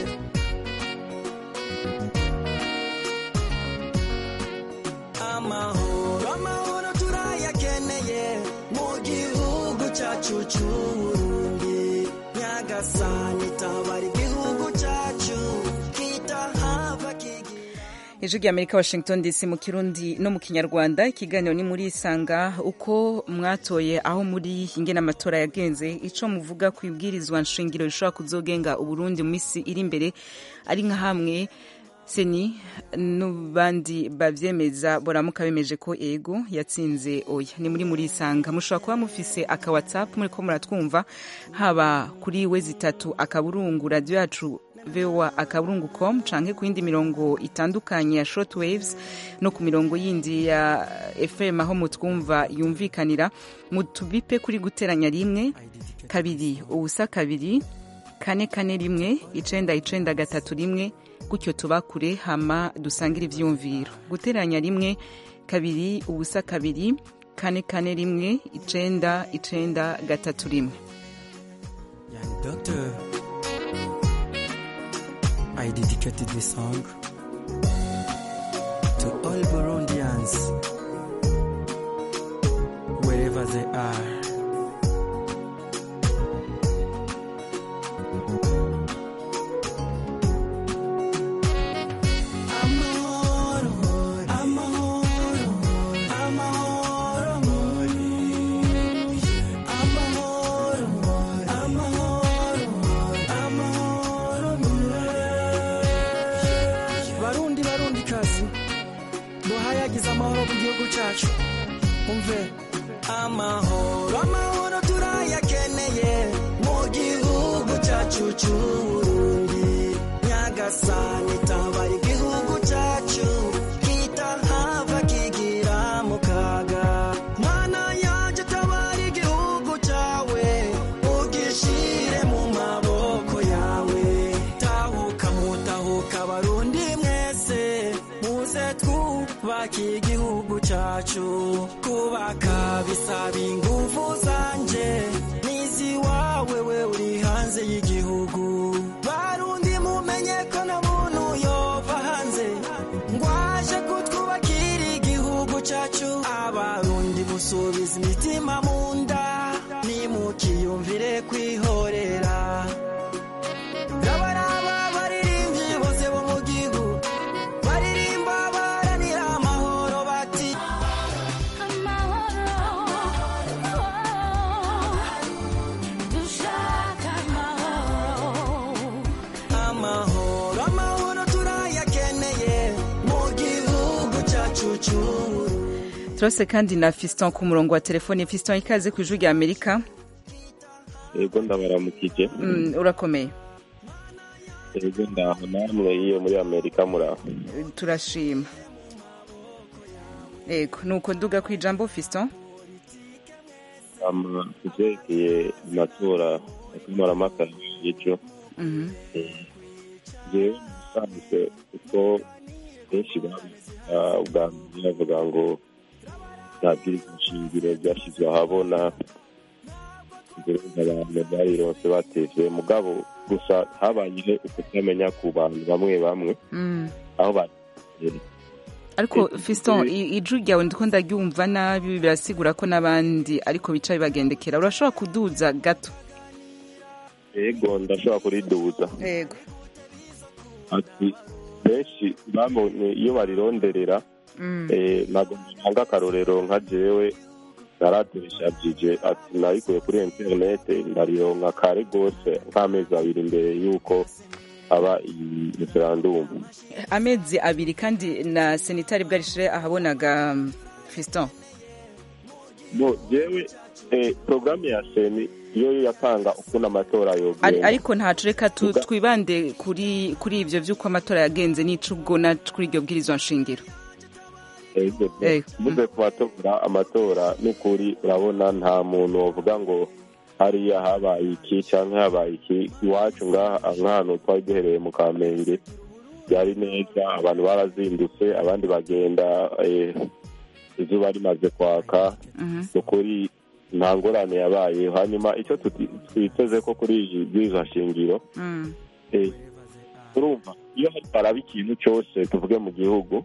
Amahoro amahoro turayakeneye mu gihugu cyacu cy'uburundi nyagasani tabari igihugu cyacu kitahava kigi. Ijwi ry'Amerika Washington D C mu Kirundi no mu Kinyarwanda. Ikiganiro ni muri Isanga uko mwatoye aho muri ingene amatora yagenze ico muvuga kwibwirizwa nshingiro rishobora kuzogenga Uburundi mu misi iri imbere ari nka hamwe seni n'ubandi bavyemeza boramuka bemeje ko ego yatsinze oya. Ni muri muri Isanga mushobora kuba mufise aka WhatsApp muri ko muratwumva haba kuri we zitatu akaburungu radio yacu voa akaburungu com canke ku yindi mirongo itandukanye ya shortwaves no ku mirongo yindi ya F M aho mutwumva yumvikanira. Mutubipe kuri guteranya rimwe kabiri ubusa kabiri kane kane rimwe icenda icenda gatatu rimwe gutyo tubakure hama dusangira ivyumviro. Guteranya rimwe kabiri ubusa kabiri kane kane rimwe icenda icenda gatatu rimwe. Yani doctor I dedicated this song to all Burundians, wherever they are. Amahoro amahoro turayakeneye mu gihugu cyacu cy'Uburundi nyagasani tabari igihugu cyacu kitahava kigira mu kaga. Mana yaje tabari igihugu cyawe ugishire mu maboko yawe. Tahuka mutahuka Barundi mwese muze twubake igihugu cyacu. Kubaka bisaba ingufu zanje nizi wawe we uri hanze y'igihugu. Barundi mumenye ko na muntu yova hanze ngwaje kutwubakira igihugu cyacu. Abarundi musubiza imitima mu nda nimukiyumvire kwihorera. Rabaraba baririmbyi bose bo mu gihugu baririmba baranira amahoro bati amahoro amahoro turayakeneye mu gihugu cyacu cy'Uburundi. Turose kandi na Fiston ku murongo wa telefone. Fiston, ikaze ku Ijwi ry'Amerika. Yego ndabaramukije. Mm, urakomeye. Yego ndaho namwe iyo muri Amerika muraho. Turashima. Yego nuko nduga ku ijambo Fiston. Ama kujekeye amatora akamara maka yico. Mhm. Je sanse ko benshi bavuga bavuga ngo ntabwiriza nshingiro byashyizwe ahabona abantu barironse batejwe mugabo gusa habayeho ukutamenya ku bantu bamwe bamwe aho ariko Fiston ijwi ryawe ndiko ndaryumva nabi birasigura ko n'abandi ariko bica bibagendekera urashobora kuduza gato yego ndashobora kuriduza yego ati benshi bamone iyo barironderera eh ntabwo ntanga akarorero nka jewe naradushajije ati narikuye kuri internet ndarironka kare gose nk'amezi abiri imbere yuko aba iyi referendum amezi abiri kandi na sanitari bwarishire ahabonaga Fiston no jewe eh programme ya seni iyo yatanga ukuntu amatora yogenda ariko ntacu reka twibande kuri kuri ivyo vy'uko amatora yagenze n'ico ubwo na kuri iryo bwirizwa nshingiro muze kubatora amatora n'ukuri urabona nta muntu wovuga ngo hariya habaye iki cyangwa habaye iki iwacu nk'ahantu twari duhereye mu Kamenge byari neza abantu barazindutse abandi bagenda izuba rimaze kwaka ukuri nta ngorane yabaye hanyuma icyo twiteze ko kuri iyi bwirizwa shingiro urumva iyo haraba ikintu cyose tuvuge mu gihugu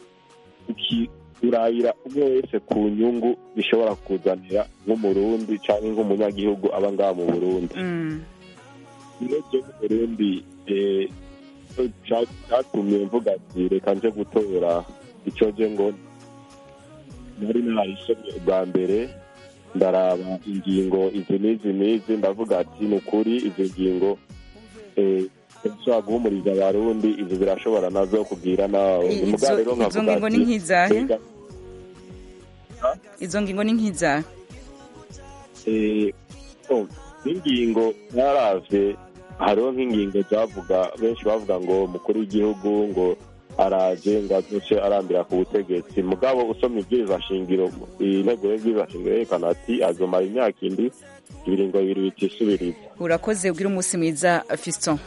urayira umwe wese ku nyungu bishobora kuzanira nk'umurundi cyangwa nk'umunyagihugu aba ngaha mu Burundi iyo byo mu Burundi cyatumye mvuga ati reka nje gutora icyo je ngo nari narayisomye bwa mbere ndaraba ingingo izi n'izi n'izi ndavuga ati ni ukuri izi ngingo ushobora guhumuriza abarundi izo birashobora nazo kubwira nawe izo ngingo ni nk'izahe izo ngingo ni nk'izahe ingingo ntaravye hariho nk'ingingo zavuga benshi bavuga ngo umukuru w'igihugu ngo araje ngo azoce arambira ku butegetsi mugabo usomye ibwirizwa shingiro intego y'ibwirizwa shingiro yerekana ati azomara imyaka indi ibiringo bibiri bitisubiriza urakoze ugira umunsi mwiza Fiston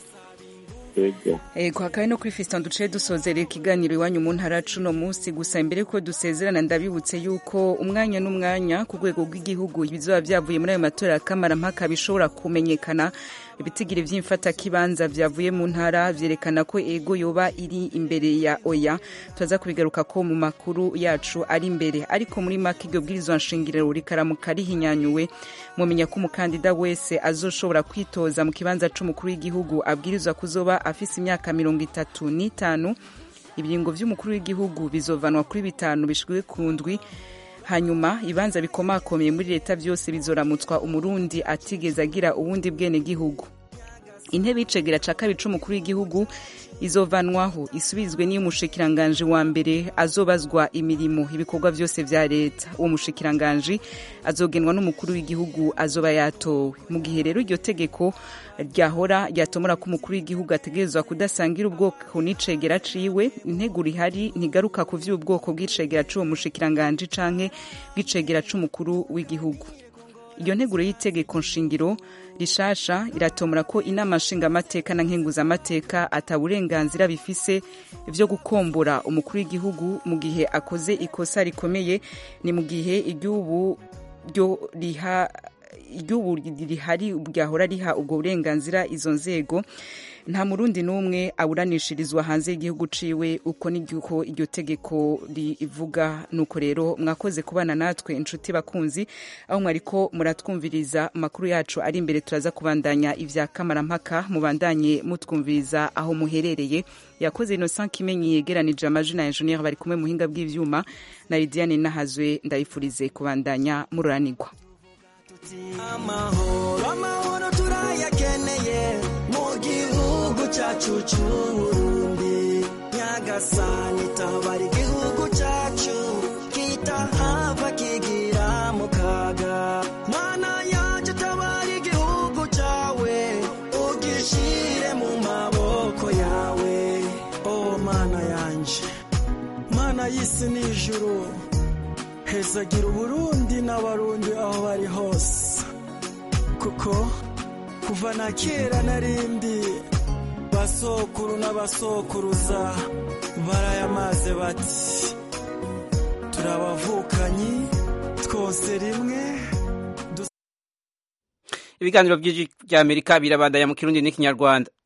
Ego. Ego hakaye no kuri Fiston duce dusozera ikiganiro iwanyu mu ntara cuno munsi gusa imbere ko dusezerana ndabibutse yuko umwanya n'umwanya ku rwego rw'igihugu ibizoba byavuye muri ayo matora kamara mpaka bishobora kumenyekana ibitigire vy'imfata kibanza vyavuye mu ntara vyerekana ko ego yoba iri imbere ya oya tuza kubigaruka ko mu makuru yacu ari imbere ariko muri make iryo bwirizwa nshingiro rikaramuka rihinyanyuwe mumenya ko umukandida wese azoshobora kwitoza mu kibanza c'umukuru w'igihugu abwirizwa kuzoba afise imyaka mirongo itatu n'itanu ibiringo vy'umukuru w'igihugu bizovanwa kuri bitanu bishwe ku ndwi hanyuma ibanza bikomakomeye muri leta byose bizoramutswa umurundi atigeze agira ubundi bwene gihugu intebe icegera ca kabiri c'umukuru w'igihugu izovanwaho isubizwe n'iyo umushikiranganje wa mbere azobazwa imirimo ibikorwa byose vya leta uwo mushikiranganje azogenwa n'umukuru w'igihugu azoba yatowe mu gihe rero iryo tegeko ryahora ryatomora ko umukuru w'igihugu ategerezwa kudasangira ubwoko n'icegera ciwe integuro ihari ntigaruka ku vy'ubwoko bw'icegera c'uwo mushikiranganje canke bw'icegera c'umukuru w'igihugu iyo nteguro y'itegeko nshingiro rishasha iratomora ko inama nshingamateka na nkenguzamateka ataburenganzira bifise vyo gukombora umukuru w'igihugu mu gihe akoze ikosa rikomeye ni mu gihe igihugu ryo riha igihugu rihari ryahora riha ubwo burenganzira izo nzego nta murundi n'umwe aburanishirizwa hanze y'igihugu ciwe uko n'igihugu iryo tegeko rivuga nuko rero mwakoze kubana natwe inshuti bakunzi aho mwariko muratwumviriza makuru yacu ari imbere turaza kubandanya ivya kamarampaka mubandanye mutwumviriza aho muherereye yakoze Innocent Kimenyi yegeranije amajina ya engineer bari kumwe muhinga bw'ivyuma na Lidiane Nahazwe ndayifurize kubandanya mururanirwa amahoro amahoro turayakeneye mu gihugu cyacu cy'uburundi nyagasani tabara igihugu cyacu kitahava kigira mu kaga mana yacu tabara igihugu cyawe ugishire mu maboko yawe o mana yanje mana y'isi n'ijuru hezagira uburundi n'abarundi aho bari hose kuko kuva na kera narindi basokuru n'abasokuruza barayamaze bati turabavukanyi twose rimwe ibiganiro by'Amerika birabandanya mu Kirundi n'ikinyarwanda